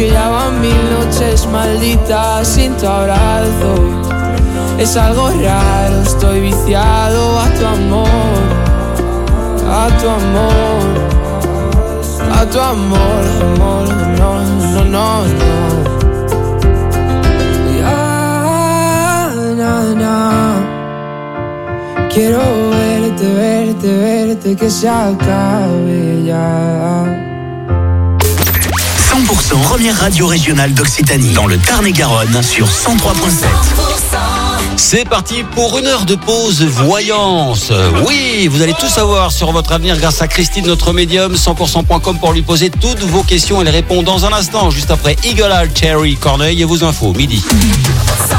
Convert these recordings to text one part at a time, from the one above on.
que ya van 1000 noches malditas sin tu abrazo. Es algo raro, estoy viciado a tu amor, a tu amor, a tu amor, amor, no, no, no, no. Ya, na, na. Quiero verte, verte, verte, que se acabe ya. 100% première radio régionale d'Occitanie, dans le Tarn-et-Garonne, sur 103.7. C'est parti pour une heure de pause voyance. Oui, vous allez tout savoir sur votre avenir grâce à Christine, notre médium, 100%.com pour lui poser toutes vos questions. Elle répond dans un instant, juste après Eagle Eye Cherry Corneille et vos infos, midi. 100%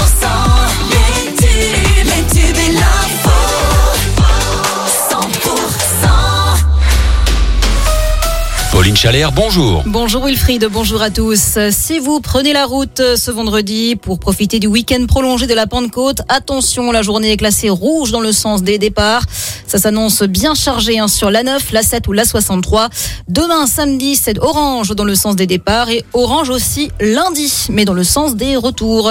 les tubes et l'info. 100%. Pauline Chalère, bonjour. Bonjour Wilfried, bonjour à tous. Si vous prenez la route ce vendredi pour profiter du week-end prolongé de la Pentecôte, attention, la journée est classée rouge dans le sens des départs. Ça s'annonce bien chargé sur l'A9, l'A7 ou l'A63. Demain, samedi, c'est orange dans le sens des départs et orange aussi lundi, mais dans le sens des retours.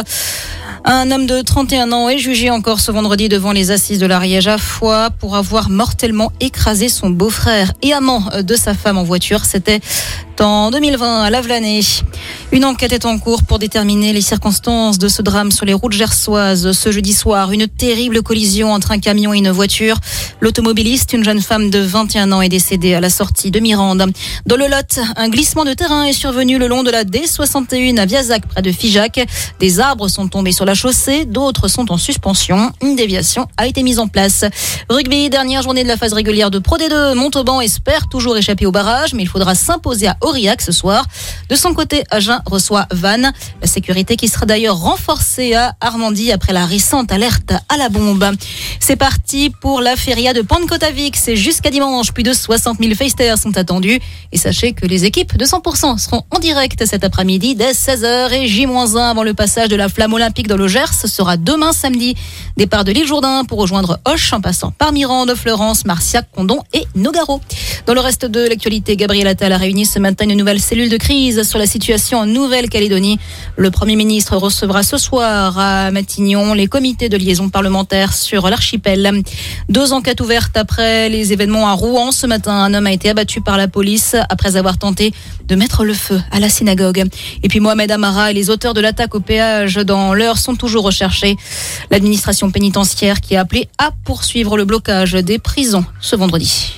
Un homme de 31 ans est jugé encore ce vendredi devant les assises de l'Ariège à Foix pour avoir mortellement écrasé son beau-frère et amant de sa femme en voiture. C'était en 2020 à Lavelanet. Une enquête est en cours pour déterminer les circonstances de ce drame sur les routes gersoises. Ce jeudi soir, une terrible collision entre un camion et une voiture. L'automobiliste, une jeune femme de 21 ans, est décédée à la sortie de Mirande. Dans le Lot, un glissement de terrain est survenu le long de la D61 à Viazac, près de Figeac. Des arbres sont tombés sur la chaussée, d'autres sont en suspension. Une déviation a été mise en place. Rugby, dernière journée de la phase régulière de Pro D2. Montauban espère toujours échapper au barrage, mais il faudra s'imposer à Aurillac ce soir. De son côté, Agen reçoit Vannes. La sécurité qui sera d'ailleurs renforcée à Armandie après la récente alerte à la bombe. C'est parti pour la feria de Pentecôte à Vic. C'est jusqu'à dimanche. Plus de 60 000 festers sont attendus. Et sachez que les équipes de 100% seront en direct cet après-midi dès 16h et J-1 avant le passage de la flamme olympique dans le Gers. Ce sera demain samedi. Départ de l'île Jourdain pour rejoindre Auch en passant par Mirande, Fleurance, Marciac, Condon et Nogaro. Dans le reste de l'actualité, Gabriel Attal a réuni ce matin une nouvelle cellule de crise sur la situation en Nouvelle-Calédonie. Le Premier ministre recevra ce soir à Matignon les comités de liaison parlementaire sur l'archipel. 2 enquêtes ouvertes après les événements à Rouen. Ce matin, un homme a été abattu par la police après avoir tenté de mettre le feu à la synagogue. Et puis Mohamed Amara et les auteurs de l'attaque au péage dans l'Eure sont toujours recherchés. L'administration pénitentiaire qui a appelé à poursuivre le blocage des prisons ce vendredi.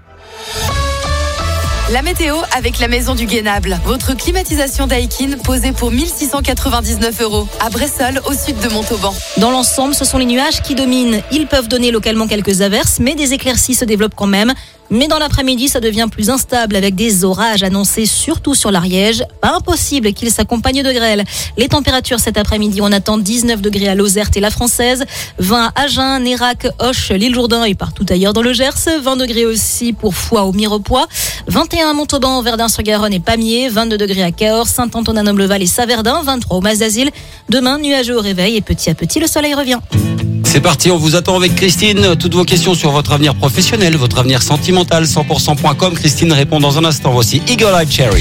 La météo avec la Maison du Guénable. Votre climatisation Daikin posée pour 1 699 € à Bressol, au sud de Montauban. Dans l'ensemble, ce sont les nuages qui dominent. Ils peuvent donner localement quelques averses, mais des éclaircies se développent quand même. Mais dans l'après-midi, ça devient plus instable avec des orages annoncés surtout sur l'Ariège. Pas impossible qu'ils s'accompagnent de grêle. Les températures cet après-midi, on attend 19 degrés à Lozerte et la Française, 20 à Agen, Nérac, Auch, l'île Jourdain et partout ailleurs dans le Gers, 20 degrés aussi pour Foix au Mirepoix, 21 à Montauban, Verdun-sur-Garonne et Pamiers, 22 degrés à Cahors, Saint-Antonin-Noble-Val et Saverdin, 23 au Mas-d'Azil. Demain, nuageux au réveil et petit à petit, le soleil revient. C'est parti, on vous attend avec Christine. Toutes vos questions sur votre avenir professionnel, votre avenir sentimental, 100%.com. Christine répond dans un instant. Voici Eagle Eye Cherry.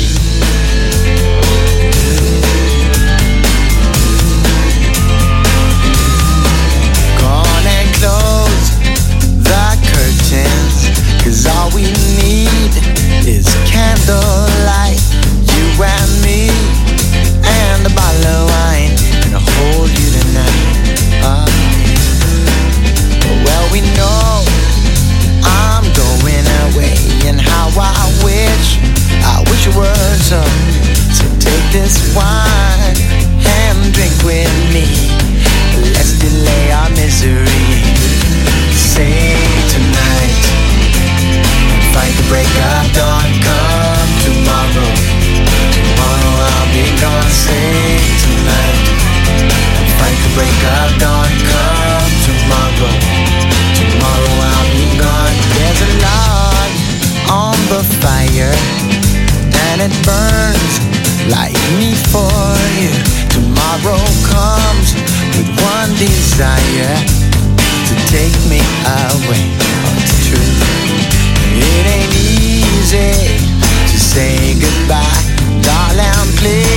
Gone and close the curtains, 'cause all we need is candlelight, you and me, and a bottle of wine, and I'll hold you tonight. Well, we know I'm going away, and how I wish it were so. So take this wine and drink with me. Let's delay our misery. Say tonight, fight the break of dawn. Come tomorrow, tomorrow I'll be gone. Say tonight, fight the break of dawn. Come tomorrow, tomorrow I'll be gone. There's a log on the fire, and it burns like me for you. Tomorrow comes with one desire, to take me away. Oh, it's true. It ain't easy to say goodbye, darling, please.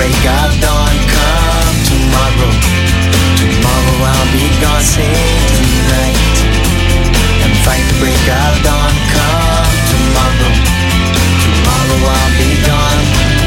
break of dawn. Come tomorrow, tomorrow I'll be gone. Save tonight and fight the break of dawn. Come tomorrow, tomorrow I'll be gone.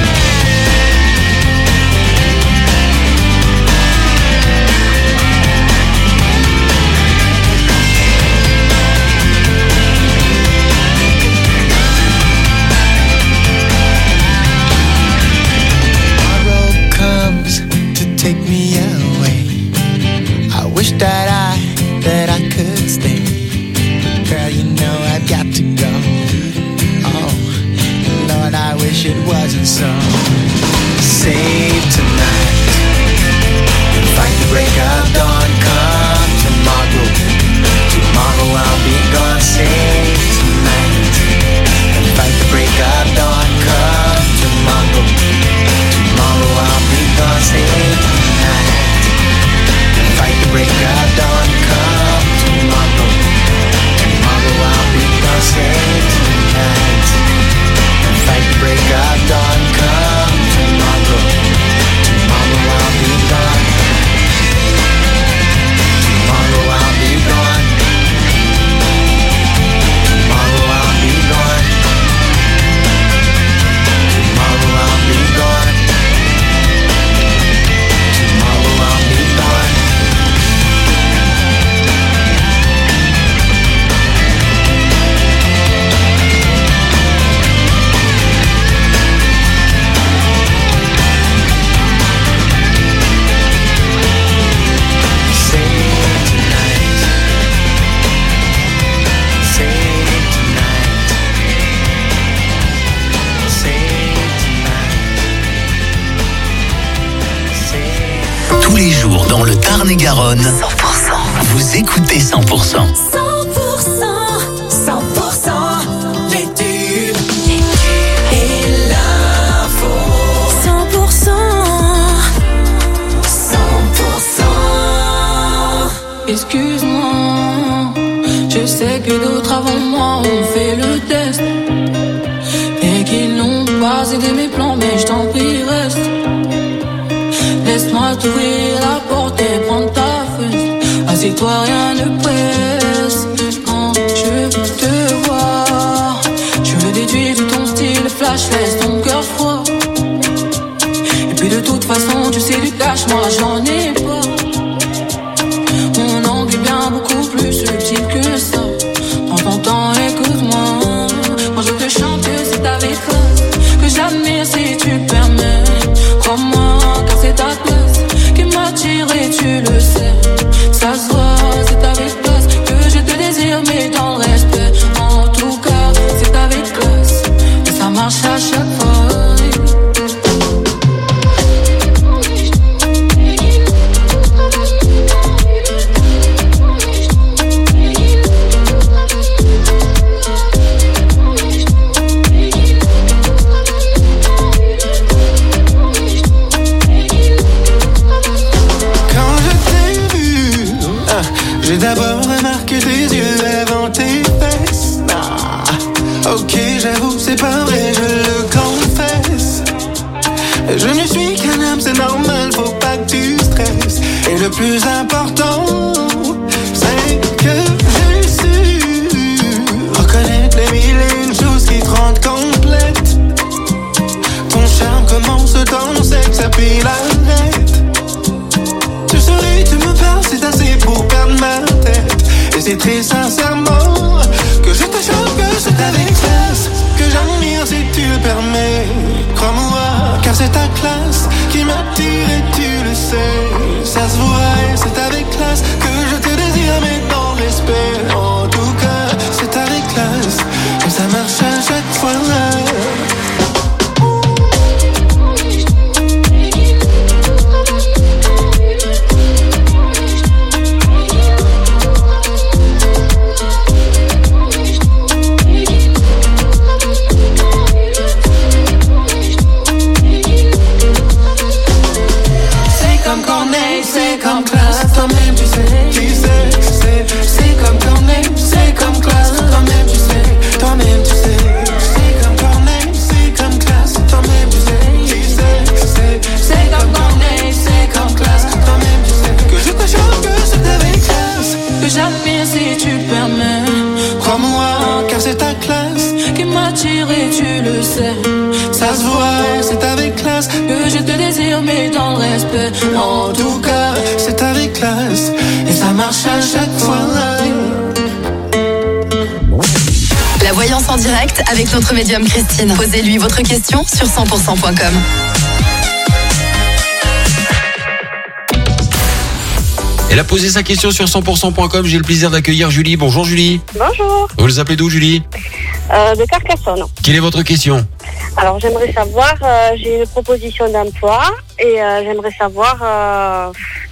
Take me away. I wish that I could stay. Girl, you know I've got to go. Oh, Lord, I wish it wasn't so. Save tonight and fight the break of dawn. Come tomorrow, tomorrow I'll be gone. Save tonight and fight the break of dawn. Come tomorrow, tomorrow I'll be gone. Save tonight and fight the break of dawn. Come tomorrow, tomorrow I'll be gone. Save tonight and fight the break of dawn. Come tomorrow, tomorrow I'll be gone. Tomorrow I'll be gone. Tomorrow I'll be gone. Tomorrow I'll be gone. Tomorrow I'll be gone. Save tonight. Save tonight. Save tonight. Save. Tous les jours dans le Tarn-et-Garonne, 100%. Vous écoutez 100%. 100%, 100%, les tubes et l'info. 100%, 100%. Excuse-moi, je sais que d'autres avant moi ont fait le test et qu'ils n'ont pas aidé mes plans, mais je t'en prie reste. Laisse-moi t'ouvrir la porte et prendre ta fesse. Assieds-toi, rien ne presse. Quand je te vois, je le déduis de ton style flash, laisse ton cœur froid. Et puis de toute façon, tu sais du cash, moi j'en ai pas. Mon angle est bien beaucoup plus subtil que ça. Prends ton temps, écoute-moi. Quand je te chante, c'est avec classe que j'admire si tu permets. Crois-moi, car c'est ta classe qui m'attire et tu le sais. Ça se voit, c'est avec classe que je te désire, mais dans le respect. En tout cas, c'est avec classe et ça marche à chaque fois. J'ai d'abord remarqué tes yeux avant tes fesses. Ah, ok, j'avoue, c'est pas vrai, je le confesse. Je ne suis qu'un homme, c'est normal, faut pas que tu stresses. Et le plus important, c'est que j'ai su reconnaître les mille et une choses qui te rendent complète. Ton charme commence dans le sexe, ça puis l'arrête. Tu souris, tu me parles, c'est assez pour perdre ma tête. Et c'est très sincèrement que je te choque, que c'est avec classe que j'admire si tu le permets. Crois-moi, car c'est ta classe qui m'attire et tu le sais. Ça se voit et c'est avec classe que je te désire, mais dans le respect. En tout cas, c'est avec classe que ça marche à chaque fois. dans le respect. En tout cas, c'est avec classe et ça marche à chaque fois. La voyance en direct avec notre médium Christine. Posez-lui votre question sur 100%.com. Elle a posé sa question sur 100%.com. J'ai le plaisir d'accueillir Julie. Bonjour Julie. Bonjour, Vous les appelez d'où Julie? de Carcassonne. Quelle est votre question? Alors j'aimerais savoir, j'ai une proposition d'emploi et j'aimerais savoir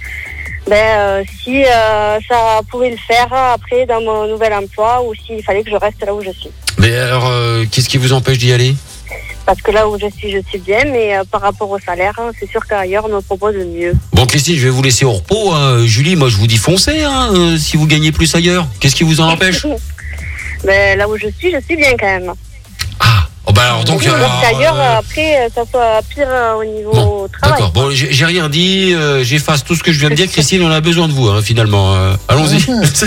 si ça pouvait le faire après dans mon nouvel emploi ou s'il fallait que je reste là où je suis. Mais alors, qu'est-ce qui vous empêche d'y aller? Parce que là où je suis bien, mais par rapport au salaire, c'est sûr qu'ailleurs on me propose mieux. Bon Christine, je vais vous laisser au repos. Julie, moi je vous dis foncez si vous gagnez plus ailleurs. Qu'est-ce qui vous en empêche? Mais là où je suis bien quand même. Ah, oh bah alors donc... ailleurs, après, ça soit pire au niveau bon, travail. D'accord, bon, j'ai rien dit, j'efface tout ce que je viens de dire. Christine, on a besoin de vous, finalement. Allons-y.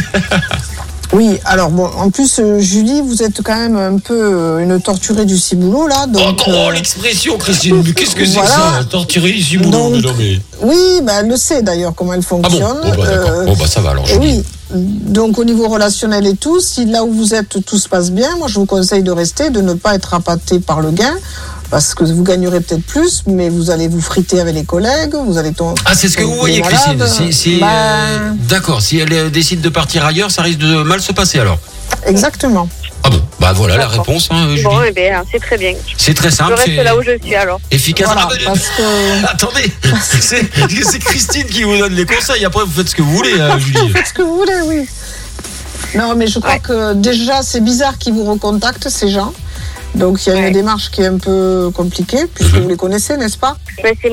Oui, alors bon, en plus, Julie, vous êtes quand même un peu une torturée du ciboulot, là. Donc, l'expression, Christine, mais qu'est-ce que c'est voilà. que ça, torturée du ciboulot? Oui, elle le sait d'ailleurs comment elle fonctionne. Ah bon, d'accord. Bon, ça va alors, Julie. Oui, donc au niveau relationnel et tout, si là où vous êtes, tout se passe bien, moi je vous conseille de rester, de ne pas être appâté par le gain. Parce que vous gagnerez peut-être plus, mais vous allez vous friter avec les collègues, vous allez tomber. Ah, c'est ce que vous voyez, Christine. D'accord, si elle décide de partir ailleurs, ça risque de mal se passer alors. Exactement. Ah bon, voilà la réponse, Julie. Bon, eh bien, c'est très bien. C'est très simple. Je reste là où je suis alors. Efficace. Voilà, parce que... Attendez, c'est Christine qui vous donne les conseils. Après, vous faites ce que vous voulez, Julie. Faites ce que vous voulez, oui. Non, mais je crois que déjà, c'est bizarre qu'ils vous recontactent, ces gens. Donc il y a une démarche qui est un peu compliquée, puisque vous les connaissez, n'est-ce pas? C'est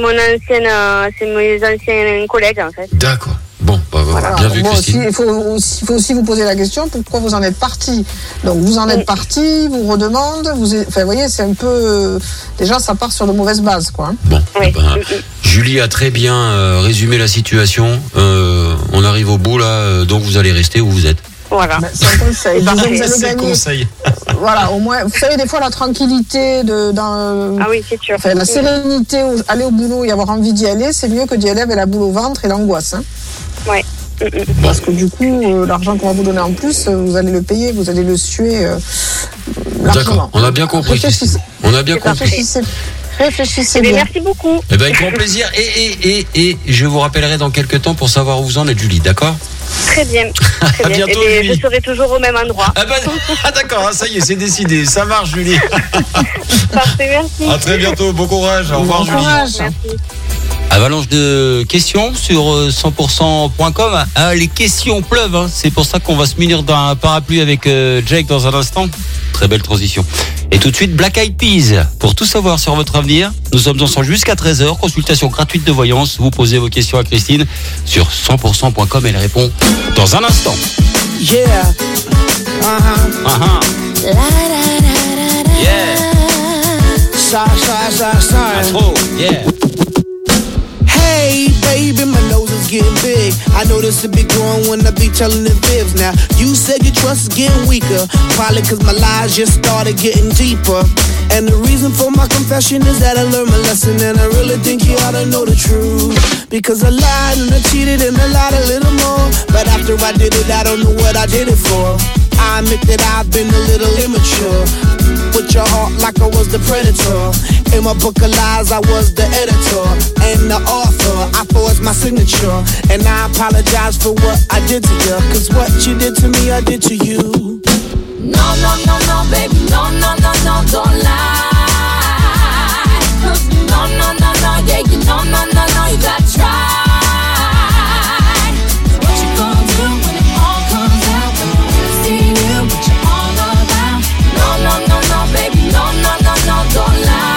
mes anciens collègues en fait. D'accord. Bon, voilà. Bien vu, Christine. Il faut aussi vous poser la question, pourquoi vous en êtes parti? Donc vous en êtes parti, vous redemandez, vous voyez, c'est un peu... déjà, ça part sur de mauvaises bases, quoi. Bon, Julie a très bien résumé la situation. On arrive au bout, là, donc vous allez rester où vous êtes. Voilà. C'est un conseil. Vous allez gagner. Conseil. Voilà, au moins, vous savez, des fois, la tranquillité, ah oui, c'est sûr. La sérénité, aller au boulot et avoir envie d'y aller, c'est mieux que d'y aller avec la boule au ventre et l'angoisse. Hein. Ouais. Parce que du coup, l'argent qu'on va vous donner en plus, vous allez le payer, vous allez le suer largement. D'accord, on a bien compris. On a bien compris. Réfléchissez bien. Merci beaucoup. Avec grand plaisir. Et je vous rappellerai dans quelques temps pour savoir où vous en êtes, Julie, d'accord? Très bien. À bientôt, Julie. Je serai toujours au même endroit. D'accord, ça y est, c'est décidé. Ça marche, Julie. Parfait, merci. À très bientôt, bon courage. Au revoir, Julie. Merci. Avalanche de questions sur 100%.com. Les questions pleuvent, c'est pour ça qu'on va se munir d'un parapluie avec Jake dans un instant. Très belle transition. Et tout de suite, Black Eyed Peas. Pour tout savoir sur votre avenir, nous sommes ensemble jusqu'à 13h. Consultation gratuite de voyance. Vous posez vos questions à Christine sur 100%.com. Elle répond dans un instant. Yeah. Yeah. Afro. Yeah. Hey, baby, my nose is getting big. I notice it be growing when I be telling the fibs. Now, you said your trust is getting weaker. Probably cause my lies just started getting deeper. And the reason for my confession is that I learned my lesson. And I really think you ought to know the truth. Because I lied and I cheated and I lied a little more. But after I did it, I don't know what I did it for. I admit that I've been a little immature. With your heart like I was the predator. In my book of lies, I was the editor and the author. I forged my signature, and I apologize for what I did to you. Cause what you did to me, I did to you. No, no, no, no, baby, no, no, no, no, don't lie. No, no, no, no, yeah, you no, no, no, no, you gotta try. What you gonna do when it all comes out? When you see you, what you all about? No, no, no, no, baby, no, no, no, no, don't lie.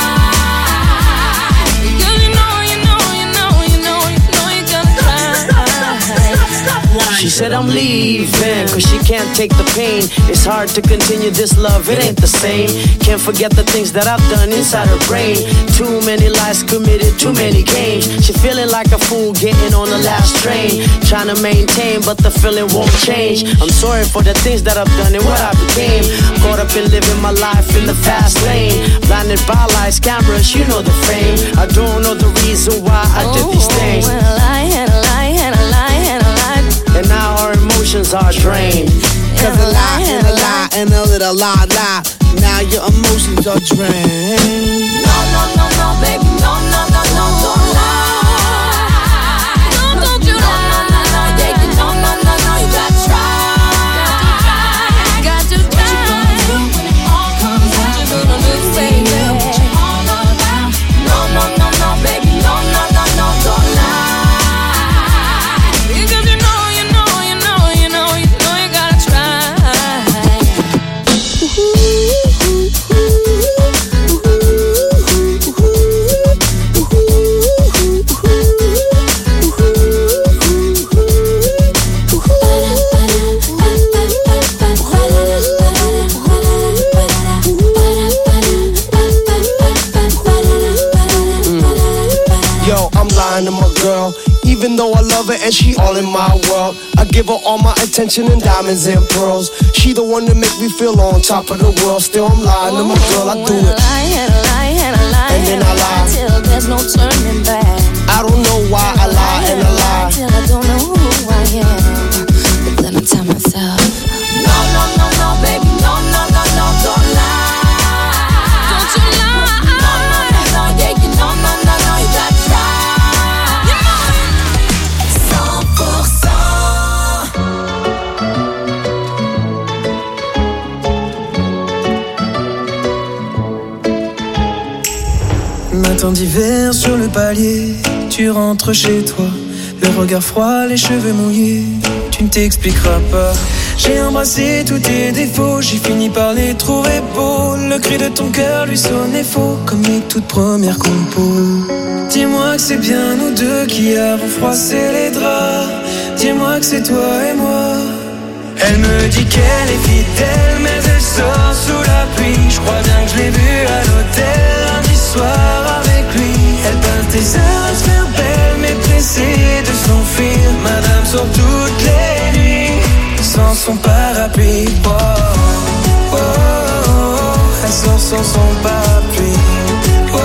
She said I'm leaving, cause she can't take the pain. It's hard to continue this love, it ain't the same. Can't forget the things that I've done inside her brain. Too many lies committed, too many games. She feeling like a fool, getting on the last train. Trying to maintain, but the feeling won't change. I'm sorry for the things that I've done and what I became. Caught up in living my life in the fast lane. Blinded by lights, cameras, you know the fame. I don't know the reason why I did these things. And a lie, and a lie, and a lie, and a lie. And now our emotions are drained. Cause a lie, and a lie, and a little lie. Now your emotions are drained. No, no, no, no, baby, no, no, no, no, don't lie. No, don't you lie. No, no, no, no, yeah, no, no, no, no, you gotta try. Got to try. What you gonna do when it all comes out? What you gonna do, baby? What you all about? No, no, no, no, baby, no, no, no, no, don't lie. Because you know, you know, you know, you know, you know you gotta try. Yo, I'm lying to my girl. Even though I love her and she all in my world, I give her all my attention and diamonds and pearls. She the one that make me feel on top of the world. Still I'm lying to my girl, I do it. And a lie, and a lie, And then I lie. till there's no turning back. I don't know why I lie and I lie. Till I don't know who I am. But then I tell myself, no, no, no, no, baby, no, no, no, no, don't lie. Don't you lie. No, no, no, no, yeah, you know, no, no, no, you gotta try. 100%. Matin d'hiver sur le palier, tu rentres chez toi, le regard froid, les cheveux mouillés, tu ne t'expliqueras pas. J'ai embrassé tous tes défauts, j'ai fini par les trouver beaux. Le cri de ton cœur lui sonnait faux, comme les toutes premières compos. Dis-moi que c'est bien nous deux qui avons froissé les draps. Dis-moi que c'est toi et moi. Elle me dit qu'elle est fidèle, mais elle sort sous la pluie. Je crois bien que je l'ai vue à l'hôtel lundi soir avec lui. Elle passe des heures à se faire belle, mais pressée de s'enfuir. Madame sort toutes les nuits sans son parapluie. Oh, oh, oh, elle sort sans son parapluie. Oh,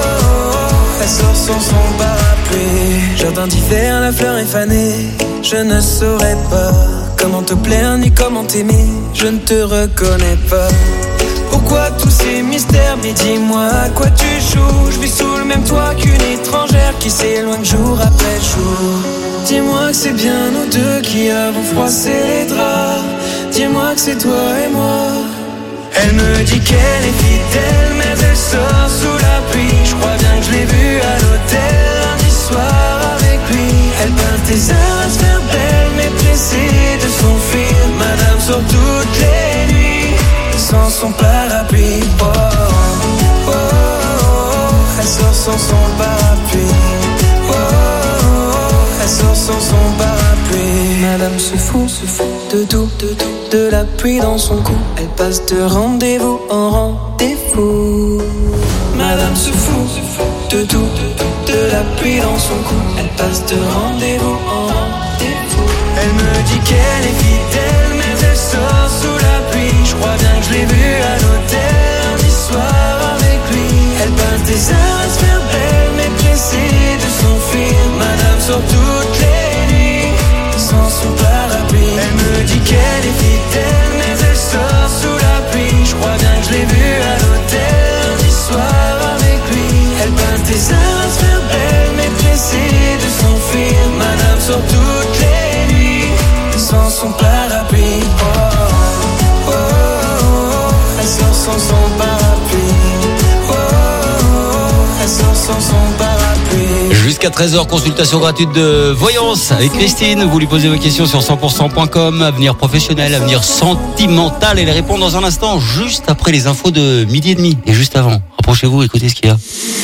elle sort sans son parapluie. Jardin d'hiver, la fleur est fanée. Je ne saurais pas comment te plaire ni comment t'aimer. Je ne te reconnais pas. Pourquoi tous ces mystères? Mais dis-moi à quoi tu joues. Je vis sous le même toit qu'une étrangère qui s'éloigne jour après jour. Dis-moi que c'est bien nous deux qui avons froissé les draps. Dis-moi que c'est toi et moi. Elle me dit qu'elle est fidèle, mais elle sort sous la pluie. Je crois bien que je l'ai vue à l'hôtel lundi soir avec lui. Elle passe des heures à se faire belle, mais pressée de s'enfuir. Madame sort toutes les nuits sans son parapluie. Oh, oh, oh, oh, elle sort sans son parapluie. Oh, oh, oh, elle sort sans son parapluie. Madame se fout de tout, de la pluie dans son cou. Elle passe de rendez-vous en rendez-vous. Madame se fout de tout, de la pluie dans son cou. Elle passe de rendez-vous en rendez-vous. Elle me dit qu'elle est fidèle, mais elle sort sous la pluie. Je crois bien que je l'ai vue à l'hôtel lundi soir avec lui. Elle passe des heures à se faire belle, mais pressée de s'enfuir. Madame sort toutes les nuits sans son parapluie. Elle me dit qu'elle est fidèle, mais elle sort sous la pluie. Je crois bien que je l'ai vue à l'hôtel lundi soir avec lui. Elle passe des heures à se faire belle, mais pressée de s'enfuir. Madame sort toutes les nuits sans son parapluie. Oh, oh, oh, oh, elle sort sans son parapluie. Oh, oh, oh, elle sort sans son parapluie. Jusqu'à 13h, consultation gratuite de voyance avec Christine. Vous lui posez vos questions sur 100%.com. Avenir professionnel, avenir sentimental. Et les répondre dans un instant, juste après les infos de 12h30. Et juste avant, rapprochez-vous, écoutez ce qu'il y a.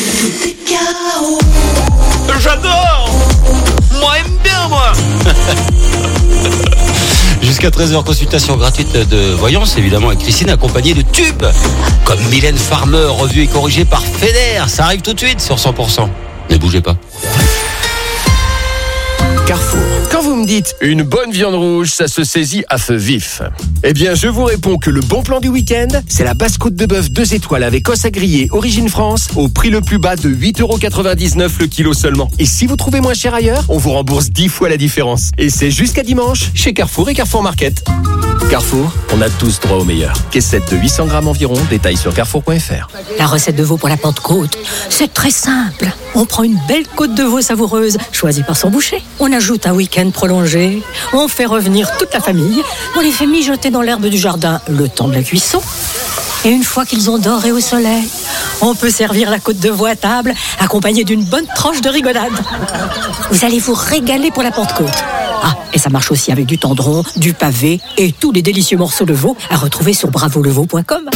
J'adore! Moi, aime bien, moi! Jusqu'à 13h, consultation gratuite de voyance, évidemment, avec Christine, accompagnée de tubes comme Mylène Farmer, revue et corrigée par Feder. Ça arrive tout de suite sur 100%. Ne bougez pas. dites, une bonne viande rouge, ça se saisit à feu vif. Eh bien, je vous réponds que le bon plan du week-end, c'est la basse-côte de bœuf 2 étoiles avec os à griller, origine France, au prix le plus bas de 8,99€ le kilo seulement. Et si vous trouvez moins cher ailleurs, on vous rembourse 10 fois la différence. Et c'est jusqu'à dimanche, chez Carrefour et Carrefour Market. Carrefour, on a tous droit au meilleur. Caissette de 800 grammes environ, détail sur carrefour.fr. La recette de veau pour la Pentecôte, c'est très simple. On prend une belle côte de veau savoureuse, choisie par son boucher. On ajoute un week-end prolongé. On fait revenir toute la famille. On les fait mijoter dans l'herbe du jardin le temps de la cuisson. Et une fois qu'ils ont doré au soleil, on peut servir la côte de veau à table, accompagnée d'une bonne tranche de rigolade. Vous allez vous régaler pour la Pentecôte. Ah, et ça marche aussi avec du tendron, du pavé et tous les délicieux morceaux de veau à retrouver sur bravoleveau.com.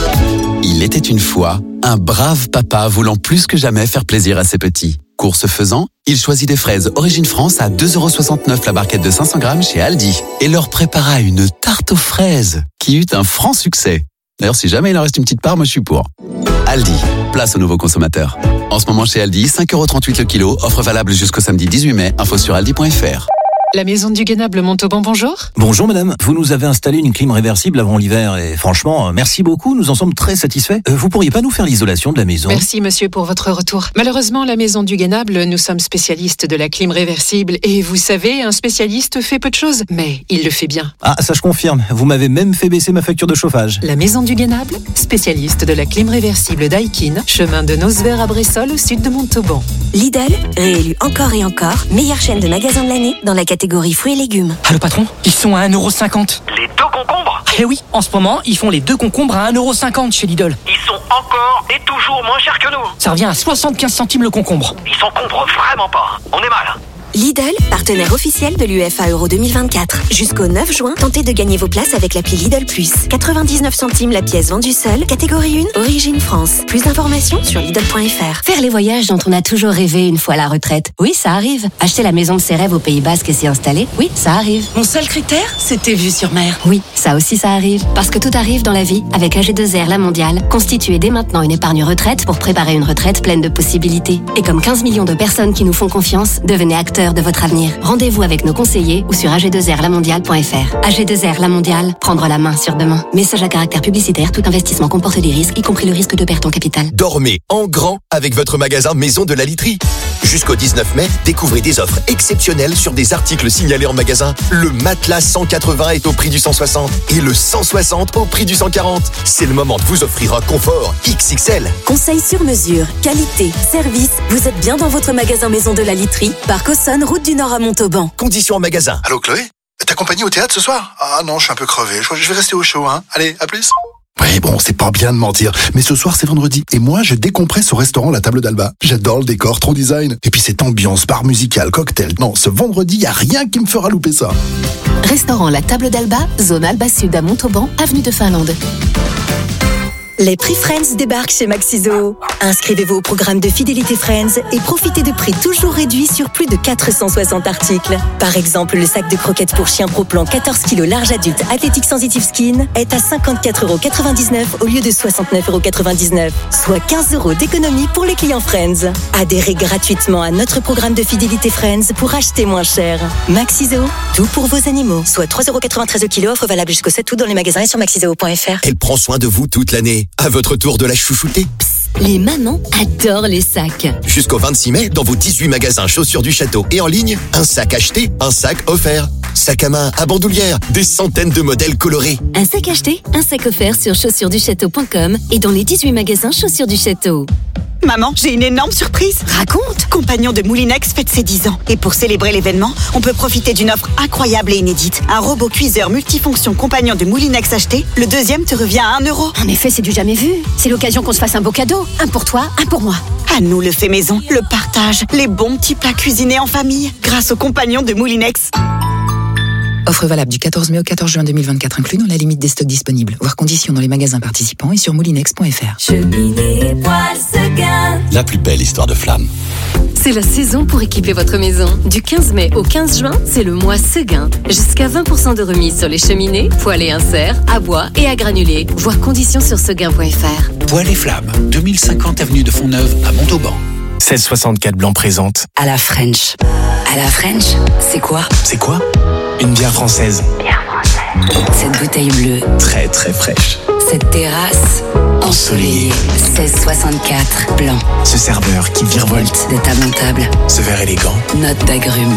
Il était une fois un brave papa voulant plus que jamais faire plaisir à ses petits. Course faisant, il choisit des fraises Origine France à 2,69€ la barquette de 500 grammes chez Aldi et leur prépara une tarte aux fraises qui eut un franc succès. D'ailleurs, si jamais il en reste une petite part, moi je suis pour. Aldi, place aux nouveaux consommateurs. En ce moment chez Aldi, 5,38€ le kilo, offre valable jusqu'au samedi 18 mai, info sur aldi.fr. La maison du Guénable Montauban, bonjour. Bonjour madame, vous nous avez installé une clim réversible avant l'hiver et franchement, merci beaucoup, nous en sommes très satisfaits. Vous pourriez pas nous faire l'isolation de la maison ? Merci monsieur pour votre retour. Malheureusement, la maison du Guénable, nous sommes spécialistes de la clim réversible et vous savez, un spécialiste fait peu de choses, mais il le fait bien. Ah, ça je confirme, vous m'avez même fait baisser ma facture de chauffage. La maison du Guénable, spécialiste de la clim réversible Daikin, chemin de Nosvert à Bressol au sud de Montauban. Lidl, réélu encore et encore, meilleure chaîne de magasins de l'année dans la catégorie fruits et légumes. Ah le patron, ils sont à 1,50€. Les 2 concombres ? Eh oui, en ce moment, ils font les 2 concombres à 1,50€ chez Lidl. Ils sont encore et toujours moins chers que nous. Ça revient à 75 centimes le concombre. Ils s'encombrent vraiment pas. On est mal. Lidl, partenaire officiel de l'UEFA Euro 2024. Jusqu'au 9 juin, tentez de gagner vos places avec l'appli Lidl Plus. 99 centimes la pièce vendue seule, catégorie 1, Origine France. Plus d'informations sur Lidl.fr. Faire les voyages dont on a toujours rêvé une fois à la retraite. Oui, ça arrive. Acheter la maison de ses rêves au Pays Basque et s'y installer. Oui, ça arrive. Mon seul critère, c'était vue sur mer. Oui, ça aussi ça arrive. Parce que tout arrive dans la vie avec AG2R La Mondiale. Constituez dès maintenant une épargne retraite pour préparer une retraite pleine de possibilités. Et comme 15 millions de personnes qui nous font confiance, devenez acteurs de votre avenir. Rendez-vous avec nos conseillers ou sur ag2rlamondiale.fr. AG2R La Mondiale, prendre la main sur demain. Message à caractère publicitaire, tout investissement comporte des risques, y compris le risque de perte en capital. Dormez en grand avec votre magasin Maison de la Literie. Jusqu'au 19 mai, découvrez des offres exceptionnelles sur des articles signalés en magasin. Le matelas 180 est au prix du 160 et le 160 au prix du 140. C'est le moment de vous offrir un confort XXL. Conseil sur mesure, qualité, service. Vous êtes bien dans votre magasin Maison de la Literie, Parc Aussonne, route du Nord à Montauban. Conditions en magasin. Allô Chloé ? T'accompagnes au théâtre ce soir ? Ah non, je suis un peu crevé. Je vais rester au chaud, hein. Allez, à plus. Oui, bon, c'est pas bien de mentir, mais ce soir c'est vendredi. Et moi, je décompresse au restaurant La Table d'Alba. J'adore le décor, trop design. Et puis cette ambiance, bar musical, cocktail. Non, ce vendredi, y a rien qui me fera louper ça. Restaurant La Table d'Alba, zone Alba Sud à Montauban, avenue de Finlande. Les prix Friends débarquent chez Maxiso. Inscrivez-vous au programme de fidélité Friends et profitez de prix toujours réduits sur plus de 460 articles. Par exemple, le sac de croquettes pour chien Pro Plan 14 kg large adulte Athletic Sensitive Skin est à 54,99€ au lieu de 69,99€, soit 15€ d'économie pour les clients Friends. Adhérez gratuitement à notre programme de fidélité Friends pour acheter moins cher. Maxiso, tout pour vos animaux. Soit 3,93€ le kilo, offre valable jusqu'au 7 août dans les magasins et sur maxiso.fr. Elle prend soin de vous toute l'année. À votre tour de la chouchouter. Les mamans adorent les sacs. Jusqu'au 26 mai, dans vos 18 magasins Chaussures du Château et en ligne, un sac acheté, un sac offert. Sac à main, à bandoulière, des centaines de modèles colorés. Un sac acheté, un sac offert sur chaussuresduchâteau.com et dans les 18 magasins Chaussures du Château. Maman, j'ai une énorme surprise. Raconte. Compagnon de Moulinex fête ses 10 ans. Et pour célébrer l'événement, on peut profiter d'une offre incroyable et inédite. Un robot cuiseur multifonction Compagnon de Moulinex acheté. Le deuxième te revient à 1€. En effet, c'est du jamais vu. C'est l'occasion qu'on se fasse un beau cadeau. Un pour toi, un pour moi. À nous le fait maison, le partage, les bons petits plats cuisinés en famille. Grâce au Compagnon de Moulinex. Offre valable du 14 mai au 14 juin 2024 inclus dans la limite des stocks disponibles. Voir conditions dans les magasins participants et sur moulinex.fr. Cheminée, poêle, Seguin. La plus belle histoire de flamme. C'est la saison pour équiper votre maison. Du 15 mai au 15 juin, c'est le mois Seguin. Jusqu'à 20% de remise sur les cheminées, poêles et inserts, à bois et à granulés. Voir conditions sur seguin.fr. Poêles et flammes, 2050 avenue de Fontneuve à Montauban. 1664 Blanc présente. À la French. À la French, c'est quoi? C'est quoi? Une bière française. Cette bouteille bleue. Très très fraîche. Cette terrasse ensoleillée. 1664 Blanc. Ce serveur qui virevolte de table en table. Ce verre élégant. Note d'agrumes.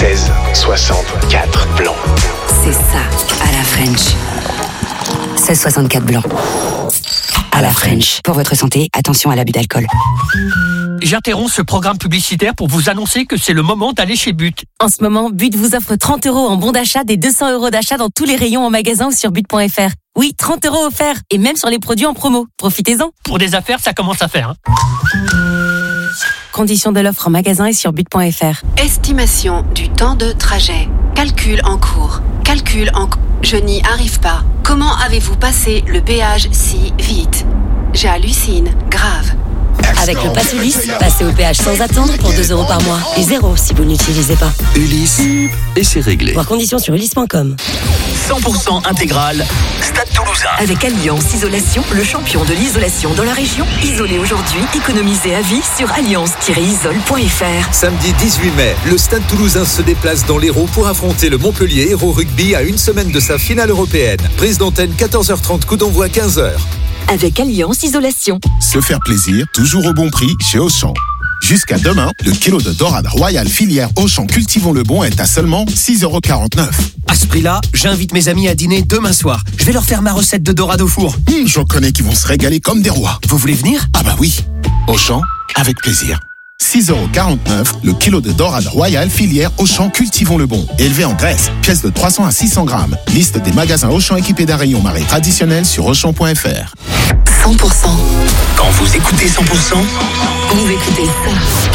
1664 Blanc. C'est ça, à la French. 1664 Blanc. À la French. Pour votre santé, attention à l'abus d'alcool. J'interromps ce programme publicitaire pour vous annoncer que c'est le moment d'aller chez But. En ce moment, But vous offre 30 € en bon d'achat, des 200 € d'achat dans tous les rayons en magasin ou sur but.fr. Oui, 30 € offerts, et même sur les produits en promo. Profitez-en. Pour des affaires, ça commence à faire. Conditions de l'offre en magasin et sur but.fr. Estimation du temps de trajet. Calcul en cours. Calcul en cours. Je n'y arrive pas. Comment avez-vous passé le péage si vite? J'hallucine. Grave. Avec le Pass Ulysse, passez au péage sans attendre pour 2 € par mois. Et 0 si vous n'utilisez pas. Ulysse, et c'est réglé. Voir conditions sur ulysse.com. 100% intégral, Stade Toulousain. Avec Alliance Isolation, le champion de l'isolation dans la région. Isolé aujourd'hui, économisez à vie sur alliance-isole.fr. Samedi 18 mai, le Stade Toulousain se déplace dans l'Hérault pour affronter le Montpellier Hérault Rugby à une semaine de sa finale européenne. Prise d'antenne 14h30, coup d'envoi 15h. Avec Alliance Isolation. Se faire plaisir, toujours au bon prix chez Auchan. Jusqu'à demain, le kilo de dorade royale filière Auchan Cultivons le Bon est à seulement 6,49 €. À ce prix-là, j'invite mes amis à dîner demain soir. Je vais leur faire ma recette de dorade au four. J'en connais qui vont se régaler comme des rois. Vous voulez venir? Ah bah oui. Auchan, avec plaisir. 6,49 € le kilo de dorade royale filière Auchan Cultivons le Bon. Élevé en Grèce, pièce de 300 à 600 grammes. Liste des magasins Auchan équipés d'un rayon marée traditionnel sur Auchan.fr. 100%. Quand vous écoutez 100%, Vous écoutez ça.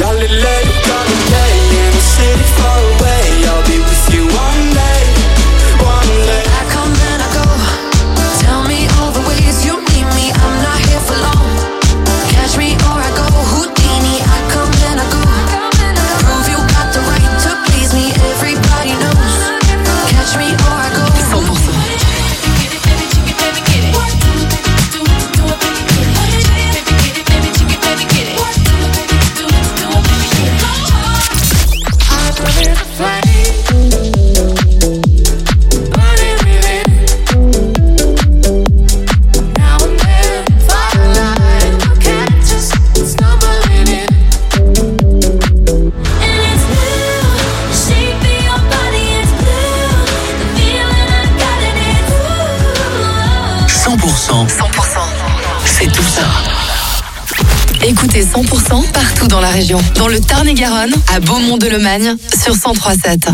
c'est tout ça. Écoutez 100% partout dans la région. Dans le Tarn-et-Garonne, à Beaumont-de-Lomagne, sur 103.7.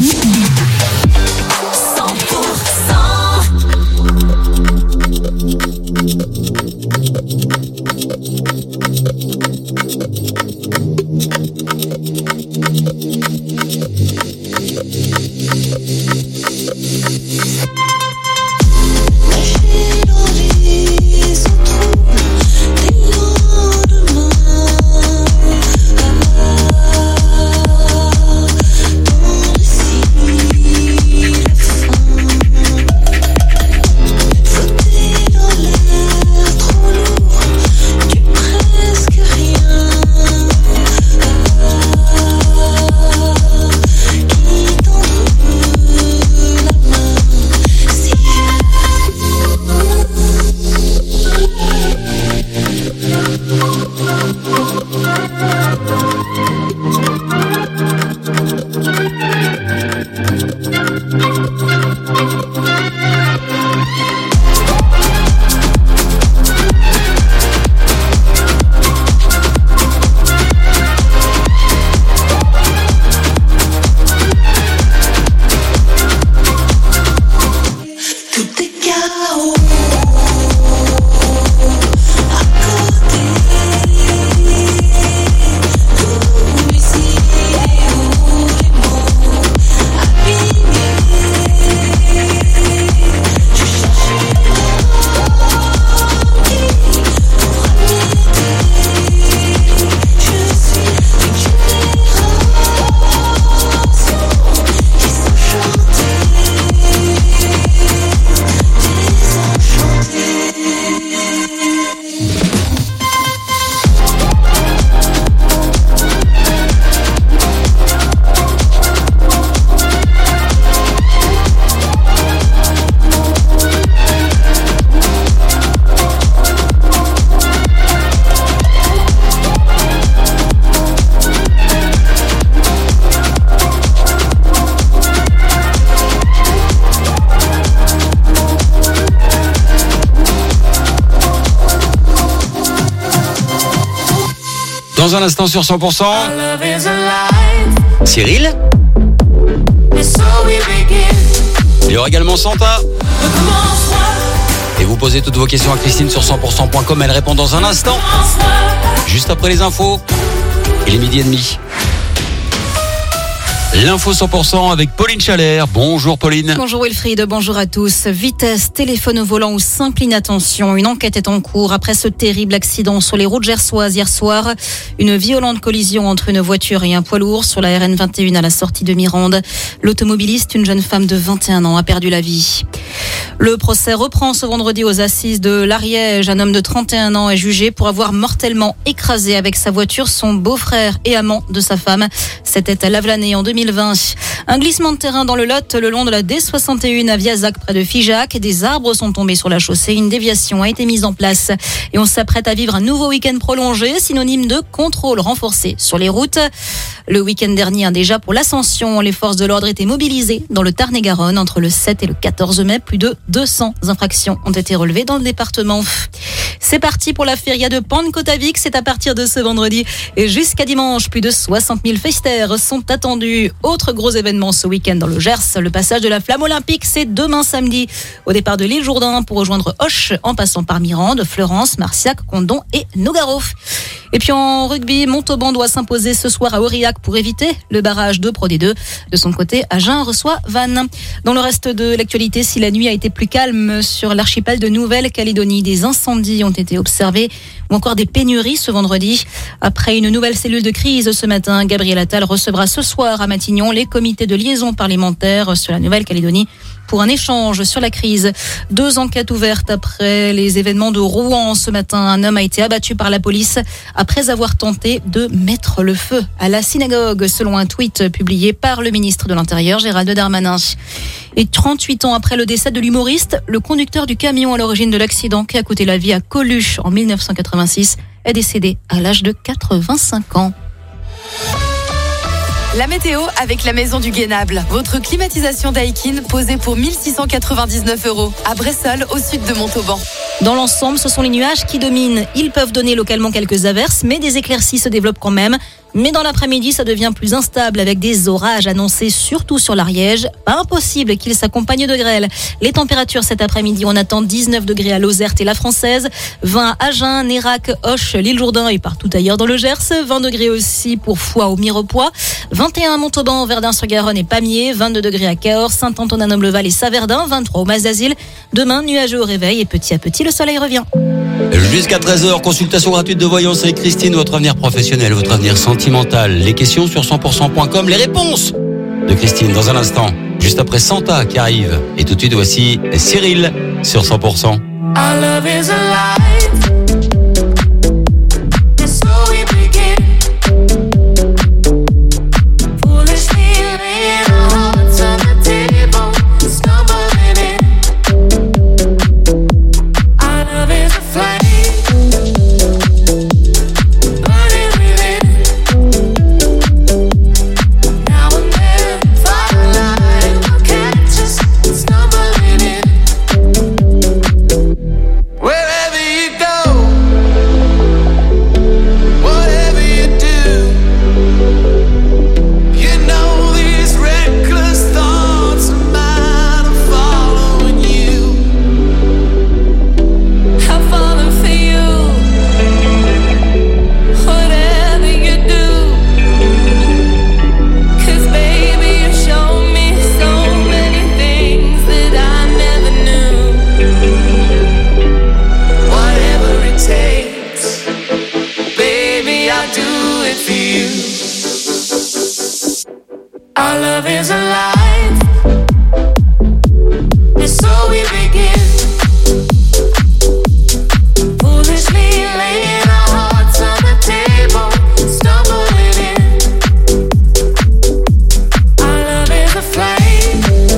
Dans un instant sur 100%, Cyril. Il y aura également Santa. Et vous posez toutes vos questions à Christine sur 100%.com. Elle répond dans un instant, juste après les infos. Il est 12h30. L'info 100% avec Pauline Chalère. Bonjour Pauline. Bonjour Wilfried, bonjour à tous. Vitesse, téléphone au volant ou simple inattention. Une enquête est en cours après ce terrible accident sur les routes gersoises hier soir. Une violente collision entre une voiture et un poids lourd sur la RN 21 à la sortie de Mirande. L'automobiliste, une jeune femme de 21 ans, a perdu la vie. Le procès reprend ce vendredi aux assises de l'Ariège. Un homme de 31 ans est jugé pour avoir mortellement écrasé avec sa voiture son beau-frère et amant de sa femme. C'était à Lavelanet en 2020. Un glissement de terrain dans le Lot le long de la D61 à Viazac près de Figeac. Des arbres sont tombés sur la chaussée. Une déviation a été mise en place. Et on s'apprête à vivre un nouveau week-end prolongé, synonyme de contrôle renforcé sur les routes. Le week-end dernier, déjà pour l'Ascension, les forces de l'ordre étaient mobilisées dans le Tarn-et-Garonne. Entre le 7 et le 14 mai, plus de 200 infractions ont été relevées dans le département. C'est parti pour la feria de Pankotavik. C'est à partir de ce vendredi et jusqu'à dimanche. Plus de 60 000 festeurs sont attendus. Autre gros événement ce week-end dans le Gers, le passage de la flamme olympique. C'est demain samedi au départ de l'île Jourdain pour rejoindre Auch en passant par Mirande, Fleurance, Marciac, Condon et Nogaro. Et puis en rugby, Montauban doit s'imposer ce soir à Aurillac pour éviter le barrage de Pro D2. De son côté, Agen reçoit Vannes. Dans le reste de l'actualité, si la nuit a été plus calme sur l'archipel de Nouvelle-Calédonie, des incendies ont été observés ou encore des pénuries ce vendredi. Après une nouvelle cellule de crise ce matin, Gabriel Attal recevra ce soir à Matignon les comités de liaison parlementaire sur la Nouvelle-Calédonie pour un échange sur la crise. 2 enquêtes ouvertes après les événements de Rouen ce matin. Un homme a été abattu par la police après avoir tenté de mettre le feu à la synagogue, selon un tweet publié par le ministre de l'Intérieur, Gérald Darmanin. Et 38 ans après le décès de l'humoriste, le conducteur du camion à l'origine de l'accident qui a coûté la vie à Coluche en 1986 est décédé à l'âge de 85 ans. La météo avec la Maison du Guénable. Votre climatisation Daikin posée pour 1 699 € à Bressol, au sud de Montauban. Dans l'ensemble, ce sont les nuages qui dominent. Ils peuvent donner localement quelques averses, mais des éclaircies se développent quand même. Mais dans l'après-midi, ça devient plus instable avec des orages annoncés surtout sur l'Ariège. Pas impossible qu'ils s'accompagnent de grêle. Les températures cet après-midi, on attend 19 degrés à Lozerte et la Française, 20 à Agen, Nérac, Auch, l'île Jourdain et partout ailleurs dans le Gers, 20 degrés aussi pour Foix au Mirepoix, 21 à Montauban, Verdun-sur-Garonne et Pamiers, 22 degrés à Cahors, Saint-Antonin-Noble-Val et Saverdin, 23 au Mas-d'Azil. Demain, nuageux au réveil et petit à petit, le soleil revient. Jusqu'à 13h, consultation gratuite de voyance avec Christine, votre avenir professionnel, votre avenir sentimental. Les questions sur 100%.com, les réponses de Christine dans un instant, juste après Santa qui arrive. Et tout de suite, voici Cyril sur 100%. Our love is alive. It's so we begin. Foolishly laying our hearts on the table, stumbling in. Our love is a flame, burning within. Now and then, firelight will catch us, stumbling in. Wherever you go, whatever you do, you know these reckless thoughts of mine are following you. I've fallen for you, whatever you do. 'Cause baby, you show me so many things that I never knew. Whatever it takes, baby, I'll do it for you. Our love is alive. It's so we begin. Foolishly laying our hearts on the table, stumbling in. Our love is a flame,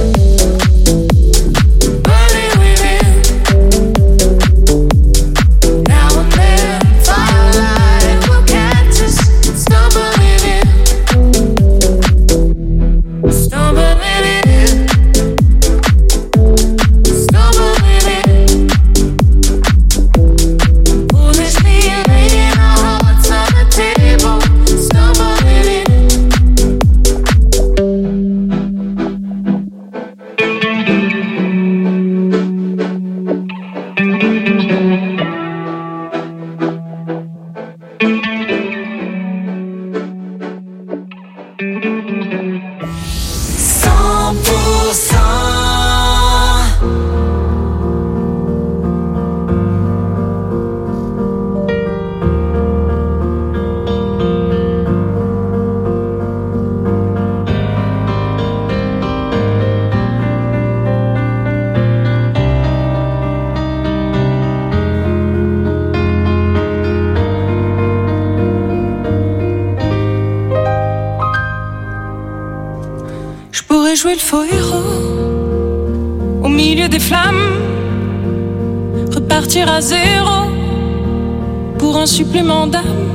burning within. Now and then, firelight will catch us, stumbling in. Stumbling Je pourrais jouer le faux héros au milieu des flammes, repartir à zéro pour un supplément d'âme.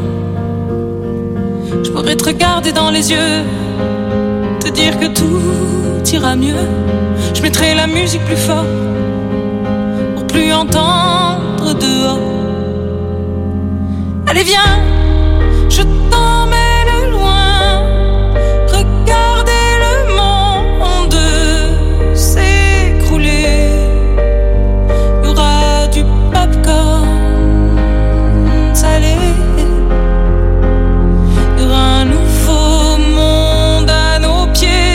Je pourrais te regarder dans les yeux, te dire que tout ira mieux. Je mettrai la musique plus fort pour plus entendre dehors. Allez viens, je t'emmène loin, regardez le monde s'écrouler. Il y aura du popcorn salé, il y aura un nouveau monde à nos pieds.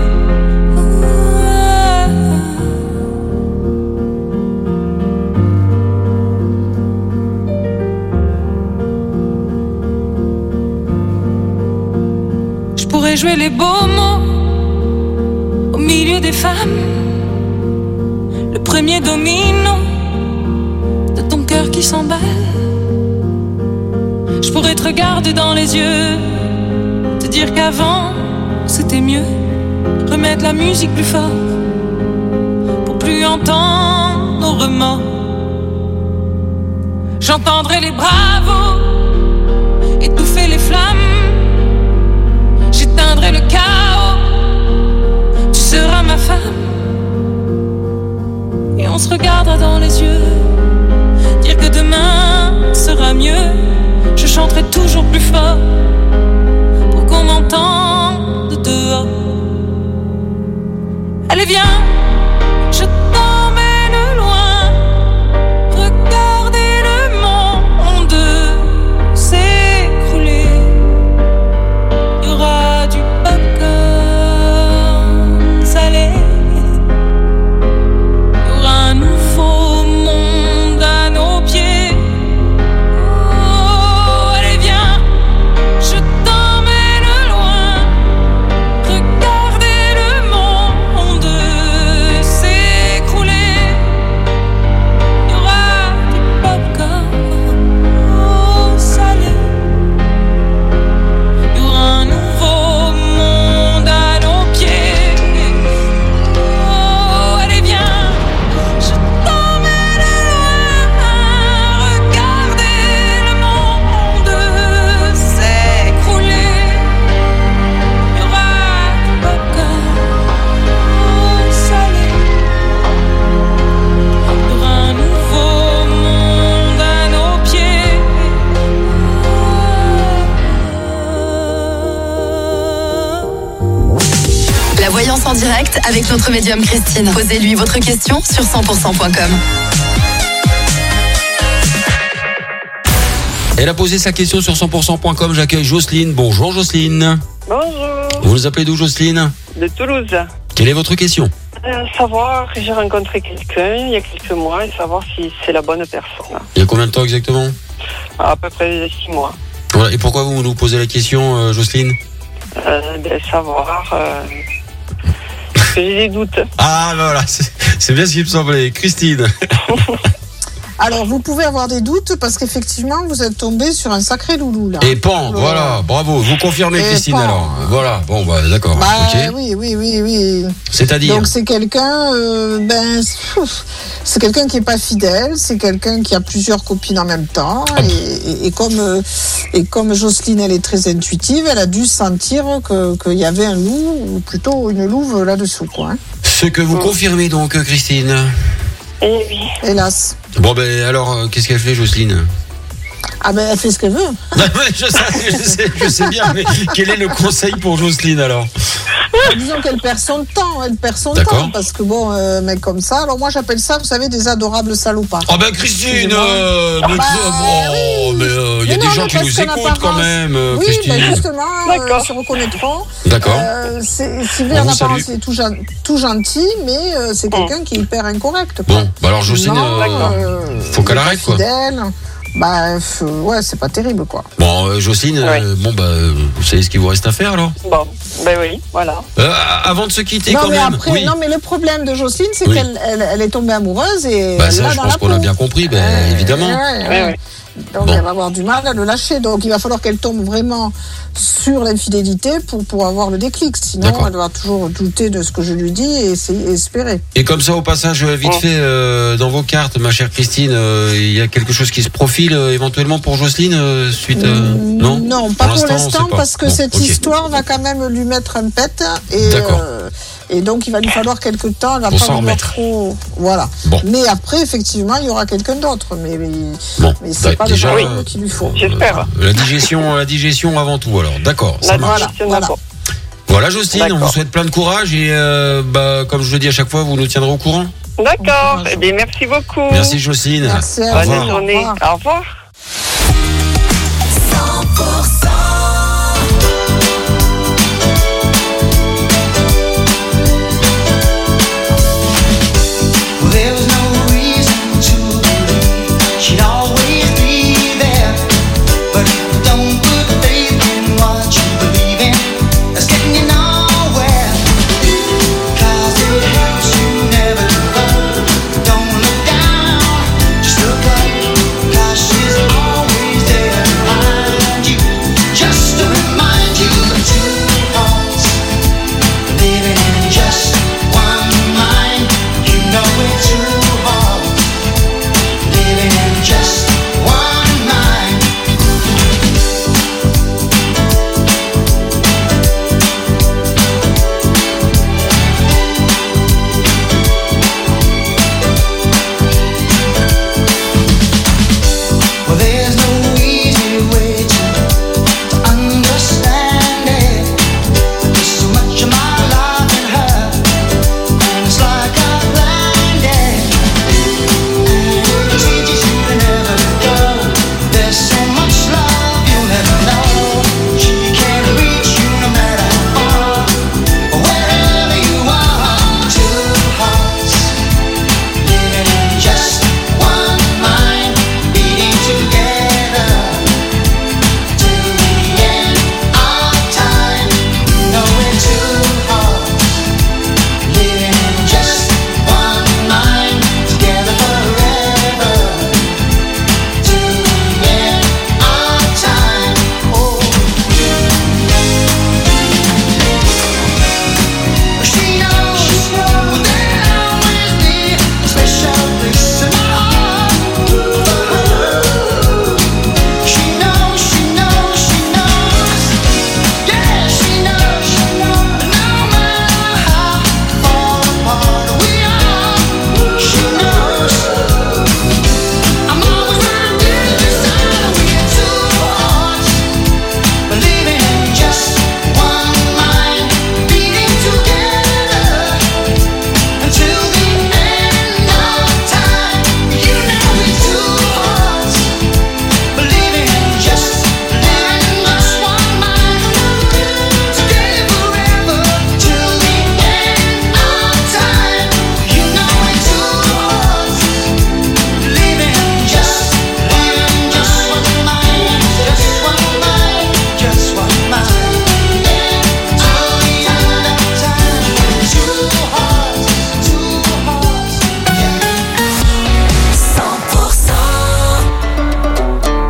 Je pourrais jouer les beaux mots au milieu des femmes, le premier domino de ton cœur qui s'emballe. Je pourrais te regarder dans les yeux, te dire qu'avant c'était mieux, remettre la musique plus fort pour plus entendre nos remords. J'entendrai les bravos étouffer les flammes, j'éteindrai le chaos, tu seras ma femme. Et on se regardera dans les yeux, dire que demain sera mieux. Je chanterai toujours plus fort pour qu'on m'entende dehors. Allez viens, je t'emmène loin, regardez le monde s'écrouler. Il y aura du popcorn salé, il y aura un nouveau monde à nos pieds. Oh, allez viens, je t'emmène loin, regardez le monde s'écrouler. Il y aura du popcorn salé, il y aura un nouveau monde à nos pieds. Oh, allez viens, je t'emmène loin, regardez le monde s'écrouler. Il y aura du popcorn salé, il y aura un nouveau monde à nos pieds. La voyance en direct avec notre médium Christine. Posez-lui votre question sur 100%.com. Elle a posé sa question sur 100%.com. J'accueille Jocelyne. Bonjour Jocelyne. Bonjour, Vous nous appelez d'où Jocelyne? de Toulouse. Quelle est votre question? Savoir, j'ai rencontré quelqu'un il y a quelques mois et savoir si c'est la bonne personne. Il y a combien de temps exactement? À peu près 6 mois. Voilà. Et pourquoi vous nous posez la question, Jocelyne? Savoir. Parce que j'ai des doutes. Ah ben voilà, c'est bien ce qui me semblait. Christine. Alors, vous pouvez avoir des doutes parce qu'effectivement, vous êtes tombé sur un sacré loulou, là. Et pan, voilà, bravo. Vous confirmez, Et Christine, pan. alors. Voilà, bon, bah, d'accord. Bah, ok. oui. C'est-à-dire? Donc, c'est quelqu'un, c'est quelqu'un qui est pas fidèle, c'est quelqu'un qui a plusieurs copines en même temps. Et comme Jocelyne, elle est très intuitive, elle a dû sentir qu'il y avait un loup, ou plutôt une louve là-dessous, quoi. Hein. Ce que vous confirmez donc, Christine. Eh oui. Hélas. Bon, ben, alors, qu'est-ce qu'elle fait, Jocelyne? Ah ben, elle fait ce qu'elle veut. je sais bien, mais quel est le conseil pour Jocelyne, alors? Disons qu'elle perd son temps, D'accord. parce que bon, mec comme ça, alors moi j'appelle ça, vous savez, des adorables salopards. Oh ben Christine, il y a des gens qui nous écoutent quand même, oui, Christine. ben justement, se reconnaîtront. D'accord. C'est On en vous apparence, salue. c'est tout gentil, mais c'est quelqu'un qui est hyper incorrect. Bon, bah alors Jocelyne, faut qu'elle arrête, quoi. Fidèle. Bah, ouais, c'est pas terrible, quoi. Bon, Jocelyne, bon, bah, vous savez ce qu'il vous reste à faire, alors? Bon, ben oui, voilà. Avant de se quitter, Non, quand mais même. après, oui. non, mais le problème de Jocelyne, c'est Oui. qu'elle est tombée amoureuse et Bah, elle ça, l'a je dans pense la qu'on peau. a bien compris, évidemment. Ouais. Donc elle va avoir du mal à le lâcher. Donc il va falloir qu'elle tombe vraiment sur l'infidélité pour avoir le déclic. Sinon, D'accord. elle va toujours douter de ce que je lui dis et espérer. Et comme ça, au passage, vite fait, dans vos cartes, ma chère Christine, il y a quelque chose qui se profile éventuellement pour Jocelyne suite non Non, pas pour on l'instant, sait pas. parce que Bon, cette ok. histoire va quand même lui mettre un pet. D'accord. Et donc, il va lui falloir quelques temps. Elle va Pour pas s'en vouloir remettre. trop. Voilà. Bon. Mais après, effectivement, il y aura quelqu'un d'autre. Mais Bon, c'est pas déjà, le problème qu'il lui faut. J'espère. La digestion avant tout, alors. D'accord, ça marche. Voilà, Jocelyne, on vous souhaite plein de courage et comme je le dis à chaque fois, vous nous tiendrez au courant. D'accord. Eh bien, merci beaucoup. Merci, Jocelyne. Merci Au à revoir. Bonne journée. Au revoir. There was no reason to believe she'd always be there. But if you don't put faith in what you believe in, that's getting you nowhere. 'Cause it helps you never give up. Don't look down, just look up. 'Cause she's always there behind you, just to remind you of two hearts living in just one mind. You know it's too hard living in just one mind. Well, there's no easy way to understand it. There's so much of my life in her, and it's like I planned it. And it teaches you to never let go. There's so much love you'll never know. She can't reach you no matter how far, or wherever you are. Two hearts living in just one mind, beating together till the end of time. You know it's two hearts living in just one mind, together forever till the end of time. Oh, she knows there'll always be a special place in my heart for her. She knows, yeah, she knows. No matter how far apart we are, she knows. I'm always right there beside her. We're two hearts living in just one mind, beating together until the end of time. You know we're two hearts living in just one mind, together forever till the end of time. You know we're two hearts living in just one mind, just one mind, just one mind. Till the end of time, two hearts, yeah. 100%.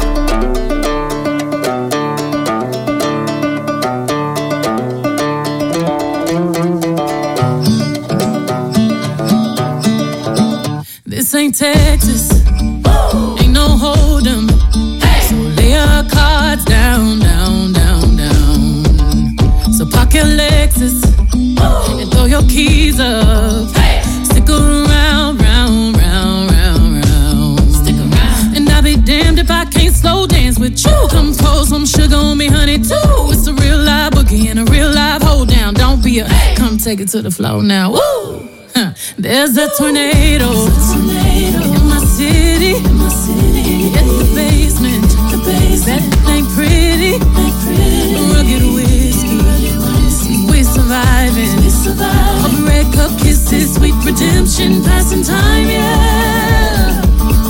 This ain't Texas, ain't no hold'em. So lay your cards down, down, down, down. So park your Lexus and throw your keys up. Stick around, round, round, round, round. Stick around. And I'll be damned if I can't slow dance with you. Come pour some sugar on me, honey, too. It's a real live boogie and a real live hold down. Don't be a come take it to the floor now. Woo! Huh. There's a tornado in my city. At the basement. That ain't pretty. Rugged whiskey. We're surviving. A red cup kisses, sweet redemption, passing time, yeah.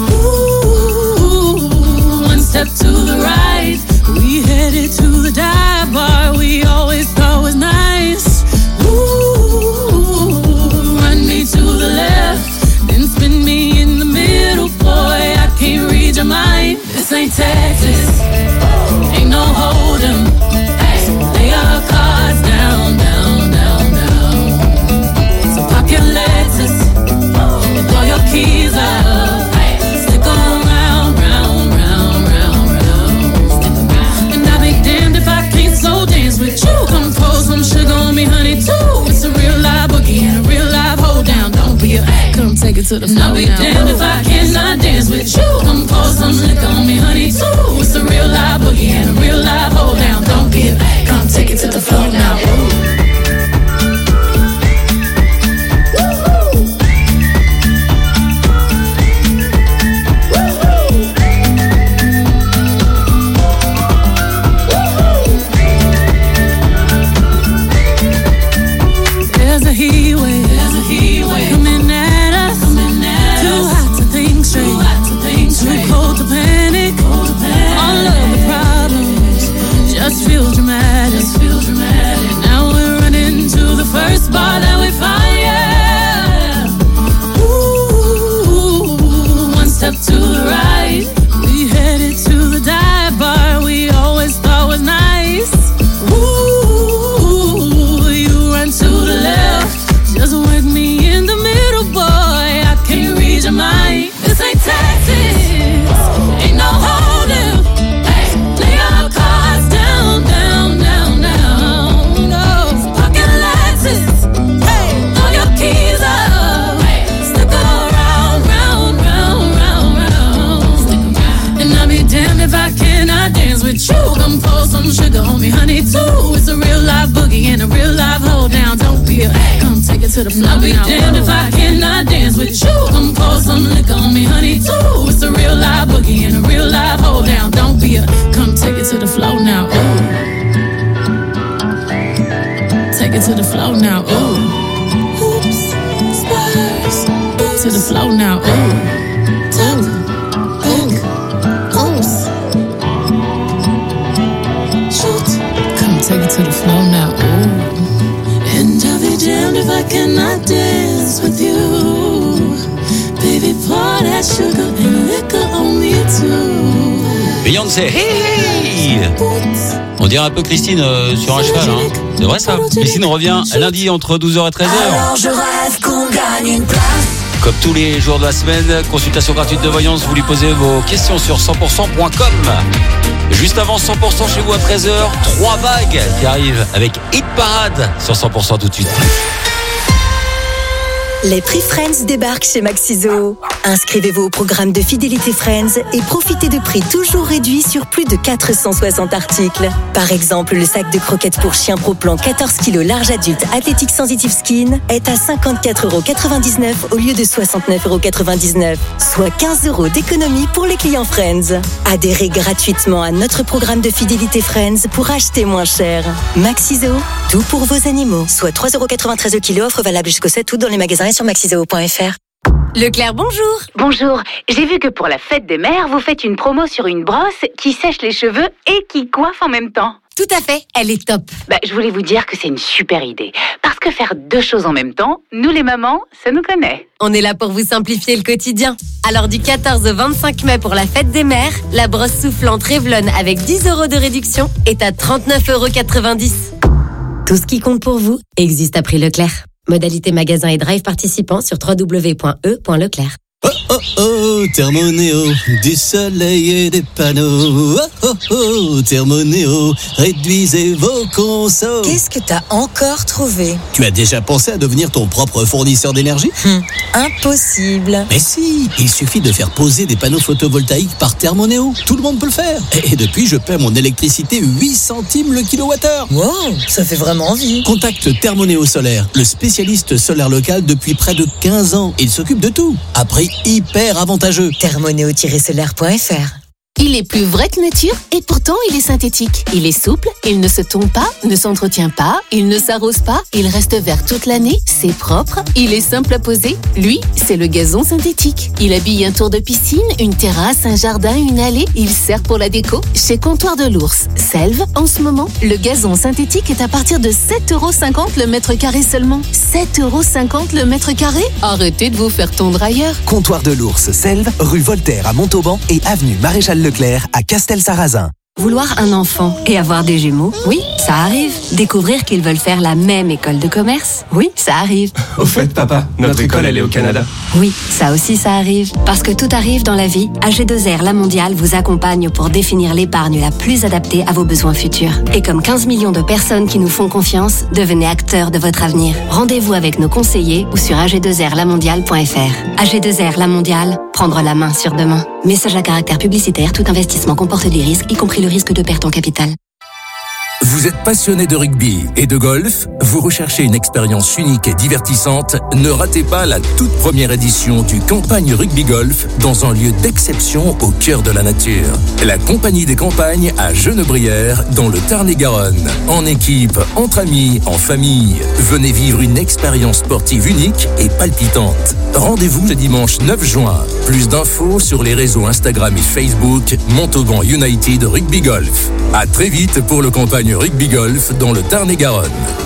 Ooh, one step to the right, we headed to the dive bar we always thought was nice. Ooh, run me to the left, then spin me in the middle, boy, I can't read your mind. This ain't it to the floor. I'll be damned if I cannot dance with you. Come pour some liquor on me, honey, too. It's a real live boogie and a real live hold down. Don't give, come take it to the floor now. There's a heat wave coming at us. Too hot to think straight, too cold to panic. All of the problems just feel dramatic. Now we're running to the first bar that we find, yeah. Ooh, one step to the right, we headed to the dive bar we always thought was nice. Ooh, you run to the left, just work me in the middle, boy. I can't read your mind. This ain't Texas, ain't no hold'em. Hey, lay our cards down, down, down, down. No, pocket Lexus. Hey, throw your keys up. Hey, stick around, round, round, round, round. Stick around. And I'll be damned if I cannot dance with you. Come pour some sugar on me, honey, too. It's a real live boogie and a real live hold down. Don't be a come take it to the floor. I'll be damned if I cannot dance with you. Come pour some liquor on me, honey, too. It's a real live boogie and a real live hold down. Don't be a come take it to the floor now. Ooh. Take it to the floor now. Ooh. Oops, spurs. To the floor now. Ooh. Tap, think, oops. Shoot. Come take it to the floor now. Ooh. And I'll be damned if I cannot dance with you. Baby, pour that sugar and liquor on me too. Beyoncé, hey, hey. On dirait un peu Christine sur un cheval, hein. C'est vrai ça. Christine revient lundi entre 12h et 13h. Alors je rêve qu'on gagne une place. Comme tous les jours de la semaine, consultation gratuite de voyance, vous lui posez vos questions sur 100%.com. Juste avant 100% chez vous à 13h, 3 vagues qui arrivent avec Hit Parade sur 100% tout de suite. Les prix Friends débarquent chez Maxiso. Inscrivez-vous au programme de fidélité Friends et profitez de prix toujours réduits sur plus de 460 articles. Par exemple, le sac de croquettes pour chien Pro Plan 14 kg large adulte Athletic Sensitive Skin est à 54,99€ au lieu de 69,99€, soit 15 € d'économie pour les clients Friends. Adhérez gratuitement à notre programme de fidélité Friends pour acheter moins cher. Maxiso, tout pour vos animaux. Soit 3,93€ le kilo, offre valable jusqu'au 7 août dans les magasins et sur maxiso.fr. Leclerc, bonjour. Bonjour. J'ai vu que pour la fête des mères, vous faites une promo sur une brosse qui sèche les cheveux et qui coiffe en même temps. Tout à fait, elle est top. Je voulais vous dire que c'est une super idée. Parce que faire 2 choses en même temps, nous les mamans, ça nous connaît. On est là pour vous simplifier le quotidien. Alors du 14 au 25 mai pour la fête des mères, la brosse soufflante Revlon avec 10 € de réduction est à 39,90€. Tout ce qui compte pour vous existe à prix Leclerc. Modalité magasin et drive participants sur www.e.leclerc. Oh oh oh, Thermonéo, du soleil et des panneaux. Oh oh oh, Thermonéo, réduisez vos consommations. Qu'est-ce que t'as encore trouvé? Tu as déjà pensé à devenir ton propre fournisseur d'énergie? Impossible. Mais si, il suffit de faire poser des panneaux photovoltaïques par Thermonéo. Tout le monde peut le faire. Et depuis, je paie mon électricité 8 centimes le kilowattheure. Wow, ça fait vraiment envie. Contacte Thermonéo Solaire, le spécialiste solaire local depuis près de 15 ans. Il s'occupe de tout. À prix hyper avantageux. Thermonéo-solaire.fr. Il est plus vrai que nature et pourtant il est synthétique. Il est souple, il ne se tombe pas, ne s'entretient pas, il ne s'arrose pas, il reste vert toute l'année, c'est propre, il est simple à poser. Lui, c'est le gazon synthétique. Il habille un tour de piscine, une terrasse, un jardin, une allée. Il sert pour la déco. Chez Comptoir de l'Ours, Selve, en ce moment, le gazon synthétique est à partir de 7,50€ le mètre carré seulement. 7,50€ le mètre carré? Arrêtez de vous faire tondre ailleurs. Comptoir de l'Ours, Selve, rue Voltaire à Montauban et avenue Maréchal Leclerc à Castel-Sarrazin. Vouloir un enfant et avoir des jumeaux, oui, ça arrive. Découvrir qu'ils veulent faire la même école de commerce, oui, ça arrive. Au fait, papa, notre école, elle est au Canada. Oui, ça aussi, ça arrive. Parce que tout arrive dans la vie, AG2R La Mondiale vous accompagne pour définir l'épargne la plus adaptée à vos besoins futurs. Et comme 15 millions de personnes qui nous font confiance, devenez acteurs de votre avenir. Rendez-vous avec nos conseillers ou sur ag2rlamondiale.fr. AG2R La Mondiale, prendre la main sur demain. Message à caractère publicitaire, tout investissement comporte des risques, y compris le risque de perte en capital. Vous êtes passionné de rugby et de golf? Vous recherchez une expérience unique et divertissante? Ne ratez pas la toute première édition du Campagne Rugby Golf dans un lieu d'exception au cœur de la nature. La Compagnie des Campagnes à Genebrières dans le Tarn-et-Garonne. En équipe, entre amis, en famille. Venez vivre une expérience sportive unique et palpitante. Rendez-vous le dimanche 9 juin. Plus d'infos sur les réseaux Instagram et Facebook Montauban United Rugby Golf. À très vite pour le Campagne Rugby Golf dans le Tarn-et-Garonne.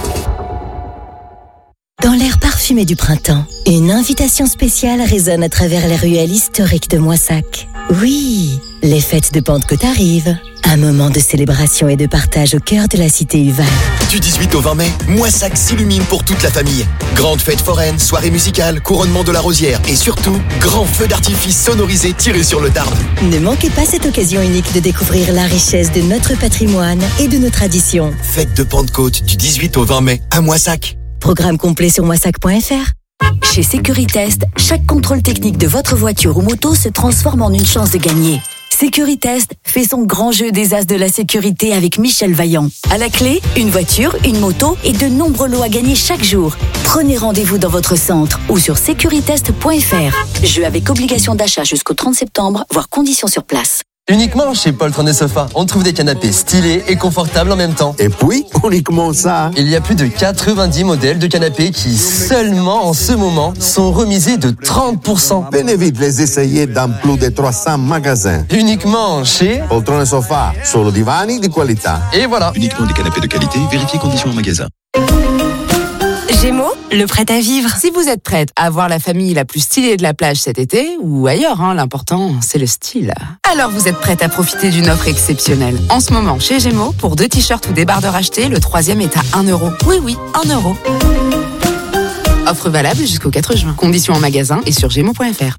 Dans l'air parfumé du printemps, une invitation spéciale résonne à travers les ruelles historiques de Moissac. Oui, les fêtes de Pentecôte arrivent. Un moment de célébration et de partage au cœur de la cité Uval. Du 18 au 20 mai, Moissac s'illumine pour toute la famille. Grande fête foraine, soirée musicale, couronnement de la rosière et surtout, grand feu d'artifice sonorisé tiré sur le Tarn. Ne manquez pas cette occasion unique de découvrir la richesse de notre patrimoine et de nos traditions. Fête de Pentecôte du 18 au 20 mai à Moissac. Programme complet sur moissac.fr. Chez Sécuritest, chaque contrôle technique de votre voiture ou moto se transforme en une chance de gagner. Sécuritest fait son grand jeu des as de la sécurité avec Michel Vaillant. À la clé, une voiture, une moto et de nombreux lots à gagner chaque jour. Prenez rendez-vous dans votre centre ou sur securitest.fr. Jeu avec obligation d'achat jusqu'au 30 septembre, voire conditions sur place. Uniquement chez Poltron et Sofa, on trouve des canapés stylés et confortables en même temps. Et puis, uniquement ça. Il y a plus de 90 modèles de canapés qui, seulement en ce moment, sont remisés de 30%. Venez vite les essayer dans plus de 300 magasins. Uniquement chez Poltron et Sofa, solo divani di qualità. Et voilà. Uniquement des canapés de qualité, vérifiez conditions en magasin. Gémeaux, le prêt à vivre. Si vous êtes prête à voir la famille la plus stylée de la plage cet été, ou ailleurs, l'important, c'est le style. Alors vous êtes prête à profiter d'une offre exceptionnelle. En ce moment, chez Gémeaux, pour 2 t-shirts ou débardeurs achetés, le 3e est à 1 €. Oui, 1 €. Offre valable jusqu'au 4 juin. Conditions en magasin et sur gémeaux.fr.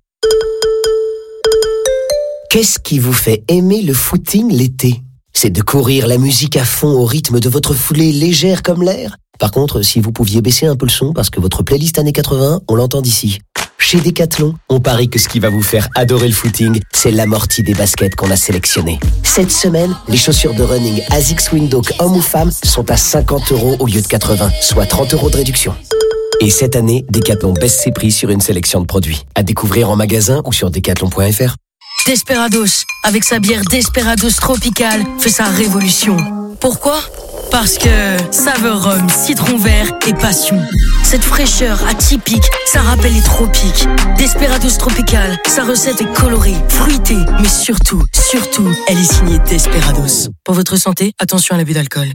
Qu'est-ce qui vous fait aimer le footing l'été? C'est de courir la musique à fond au rythme de votre foulée légère comme l'air? Par contre, si vous pouviez baisser un peu le son parce que votre playlist années 80, on l'entend d'ici. Chez Decathlon, on parie que ce qui va vous faire adorer le footing, c'est l'amorti des baskets qu'on a sélectionnées. Cette semaine, les chaussures de running ASICS Windhoek hommes ou femmes sont à 50 € au lieu de 80, soit 30 € de réduction. Et cette année, Decathlon baisse ses prix sur une sélection de produits. À découvrir en magasin ou sur decathlon.fr. Desperados, avec sa bière Desperados Tropical, fait sa révolution. Pourquoi ? Parce que saveur rhum, citron vert et passion. Cette fraîcheur atypique, ça rappelle les tropiques. Desperados Tropical, sa recette est colorée, fruitée, mais surtout, elle est signée Desperados. Pour votre santé, attention à l'abus d'alcool.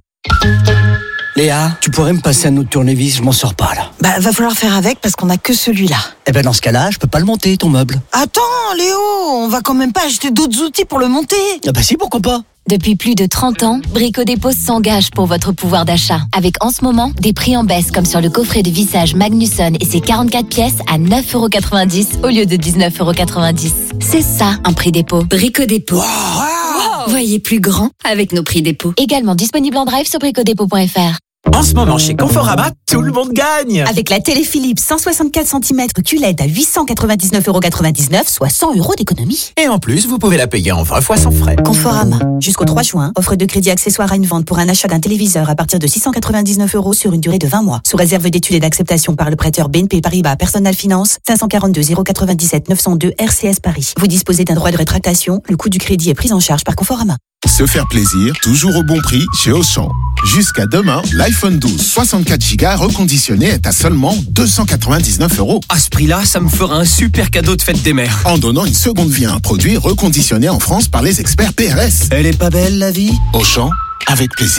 Léa, tu pourrais me passer un autre tournevis, je m'en sors pas là. Va falloir faire avec parce qu'on a que celui-là. Eh ben dans ce cas-là, je peux pas le monter ton meuble. Attends Léo, on va quand même pas acheter d'autres outils pour le monter. Ah bah si, pourquoi pas. Depuis plus de 30 ans, Brico Dépôt s'engage pour votre pouvoir d'achat. Avec en ce moment des prix en baisse comme sur le coffret de vissage Magnusson et ses 44 pièces à 9,90 € au lieu de 19,90 €. C'est ça un prix dépôt. Brico Dépôt. Wow. Voyez plus grand avec nos prix dépôt. Également disponible en drive sur bricodépôt.fr. En ce moment, chez Conforama, tout le monde gagne. Avec la télé Philips 164 cm QLED à 899,99 €, soit 100 € d'économie. Et en plus, vous pouvez la payer en 20 fois sans frais. Conforama. Jusqu'au 3 juin, offre de crédit accessoire à une vente pour un achat d'un téléviseur à partir de 699 € sur une durée de 20 mois. Sous réserve d'études et d'acceptation par le prêteur BNP Paribas Personal Finance, 542 097 902 RCS Paris. Vous disposez d'un droit de rétractation. Le coût du crédit est pris en charge par Conforama. Se faire plaisir, toujours au bon prix chez Auchan. Jusqu'à demain, l'iPhone 12 64 Go reconditionné est à seulement 299 €. À ce prix-là, ça me fera un super cadeau de fête des mères. En donnant une seconde vie à un produit reconditionné en France par les experts PRS. Elle est pas belle la vie? Auchan, avec plaisir.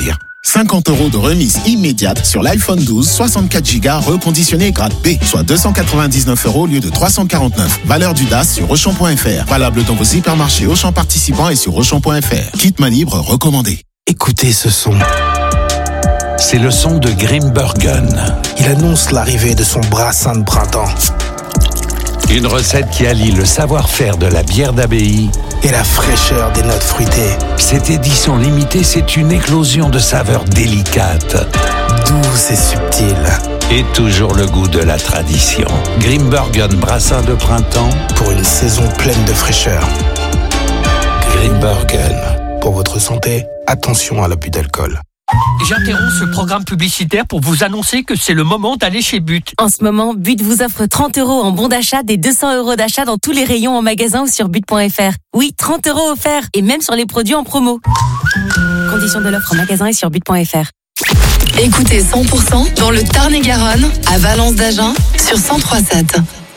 50 € de remise immédiate sur l'iPhone 12 64 Go reconditionné grade B, soit 299 € au lieu de 349. Valeur du DAS sur Auchan.fr. Valable dans vos hypermarchés Auchan participants et sur Auchan.fr. Kit main libre recommandé. Écoutez ce son. C'est le son de Grimbergen. Il annonce l'arrivée de son brassin de printemps. Une recette qui allie le savoir-faire de la bière d'abbaye et la fraîcheur des notes fruitées. Cette édition limitée, c'est une éclosion de saveurs délicates, douces et subtiles. Et toujours le goût de la tradition. Grimbergen brassin de printemps pour une saison pleine de fraîcheur. Grimbergen. Pour votre santé, attention à l'abus d'alcool. J'interromps ce programme publicitaire pour vous annoncer que c'est le moment d'aller chez But. En ce moment, But vous offre 30 € en bon d'achat, des 200 € d'achat dans tous les rayons en magasin ou sur but.fr. Oui, 30 € offerts et même sur les produits en promo. Conditions de l'offre en magasin et sur but.fr. Écoutez 100% dans le Tarn-et-Garonne, à Valence d'Agen, sur 103.7.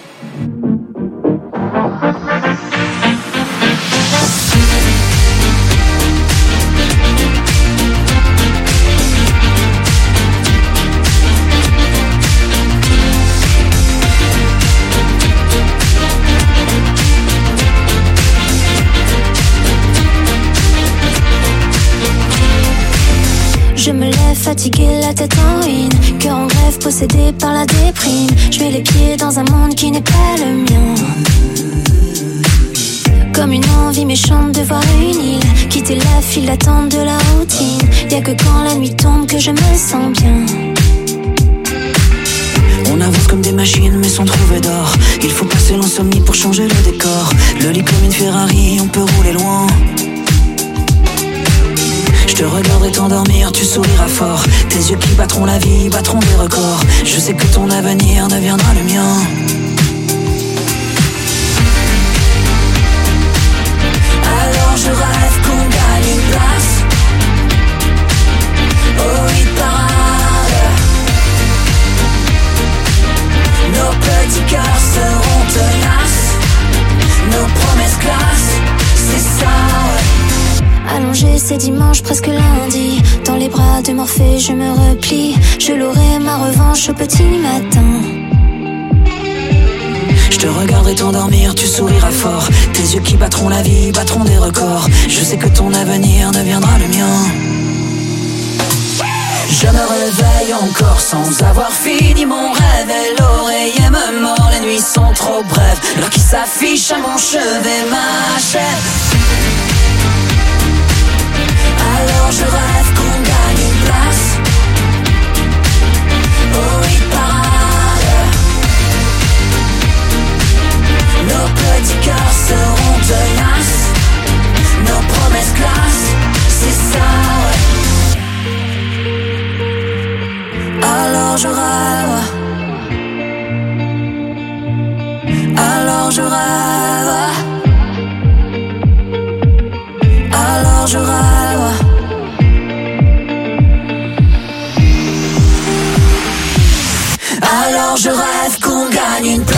Je me lève fatiguée, la tête en ruine, cœur en grève, possédé par la déprime. Je mets les pieds dans un monde qui n'est pas le mien. Comme une envie méchante de voir une île, quitter la file d'attente de la routine. Y'a que quand la nuit tombe que je me sens bien. On avance comme des machines mais sans trouver d'or. Il faut passer l'insomnie pour changer le décor. Le lit comme une Ferrari, on peut rouler loin. Je te regarderai t'endormir, tu souriras fort. Tes yeux qui battront la vie, battront des records. Je sais que ton avenir deviendra le mien. Alors je rêve qu'on gagne une place au hit parade. Nos petits cœurs seront tenaces, nos promesses classent, c'est ça, ouais. Allongé, c'est dimanche, presque lundi. Dans les bras de Morphée, je me replie. Je l'aurai ma revanche au petit matin. Je te regarderai t'endormir, tu souriras fort. Tes yeux qui battront la vie, battront des records. Je sais que ton avenir deviendra le mien. Je me réveille encore sans avoir fini mon rêve. Et l'oreiller me mord, les nuits sont trop brèves. L'heure qui s'affiche à mon chevet m'achève. Alors je rêve qu'on gagne une place au hit parade. Nos petits cœurs seront tenaces, nos promesses classent, c'est ça, ouais. Alors je rêve. Alors je rêve. Alors je rêve. Alors je rêve qu'on gagne une place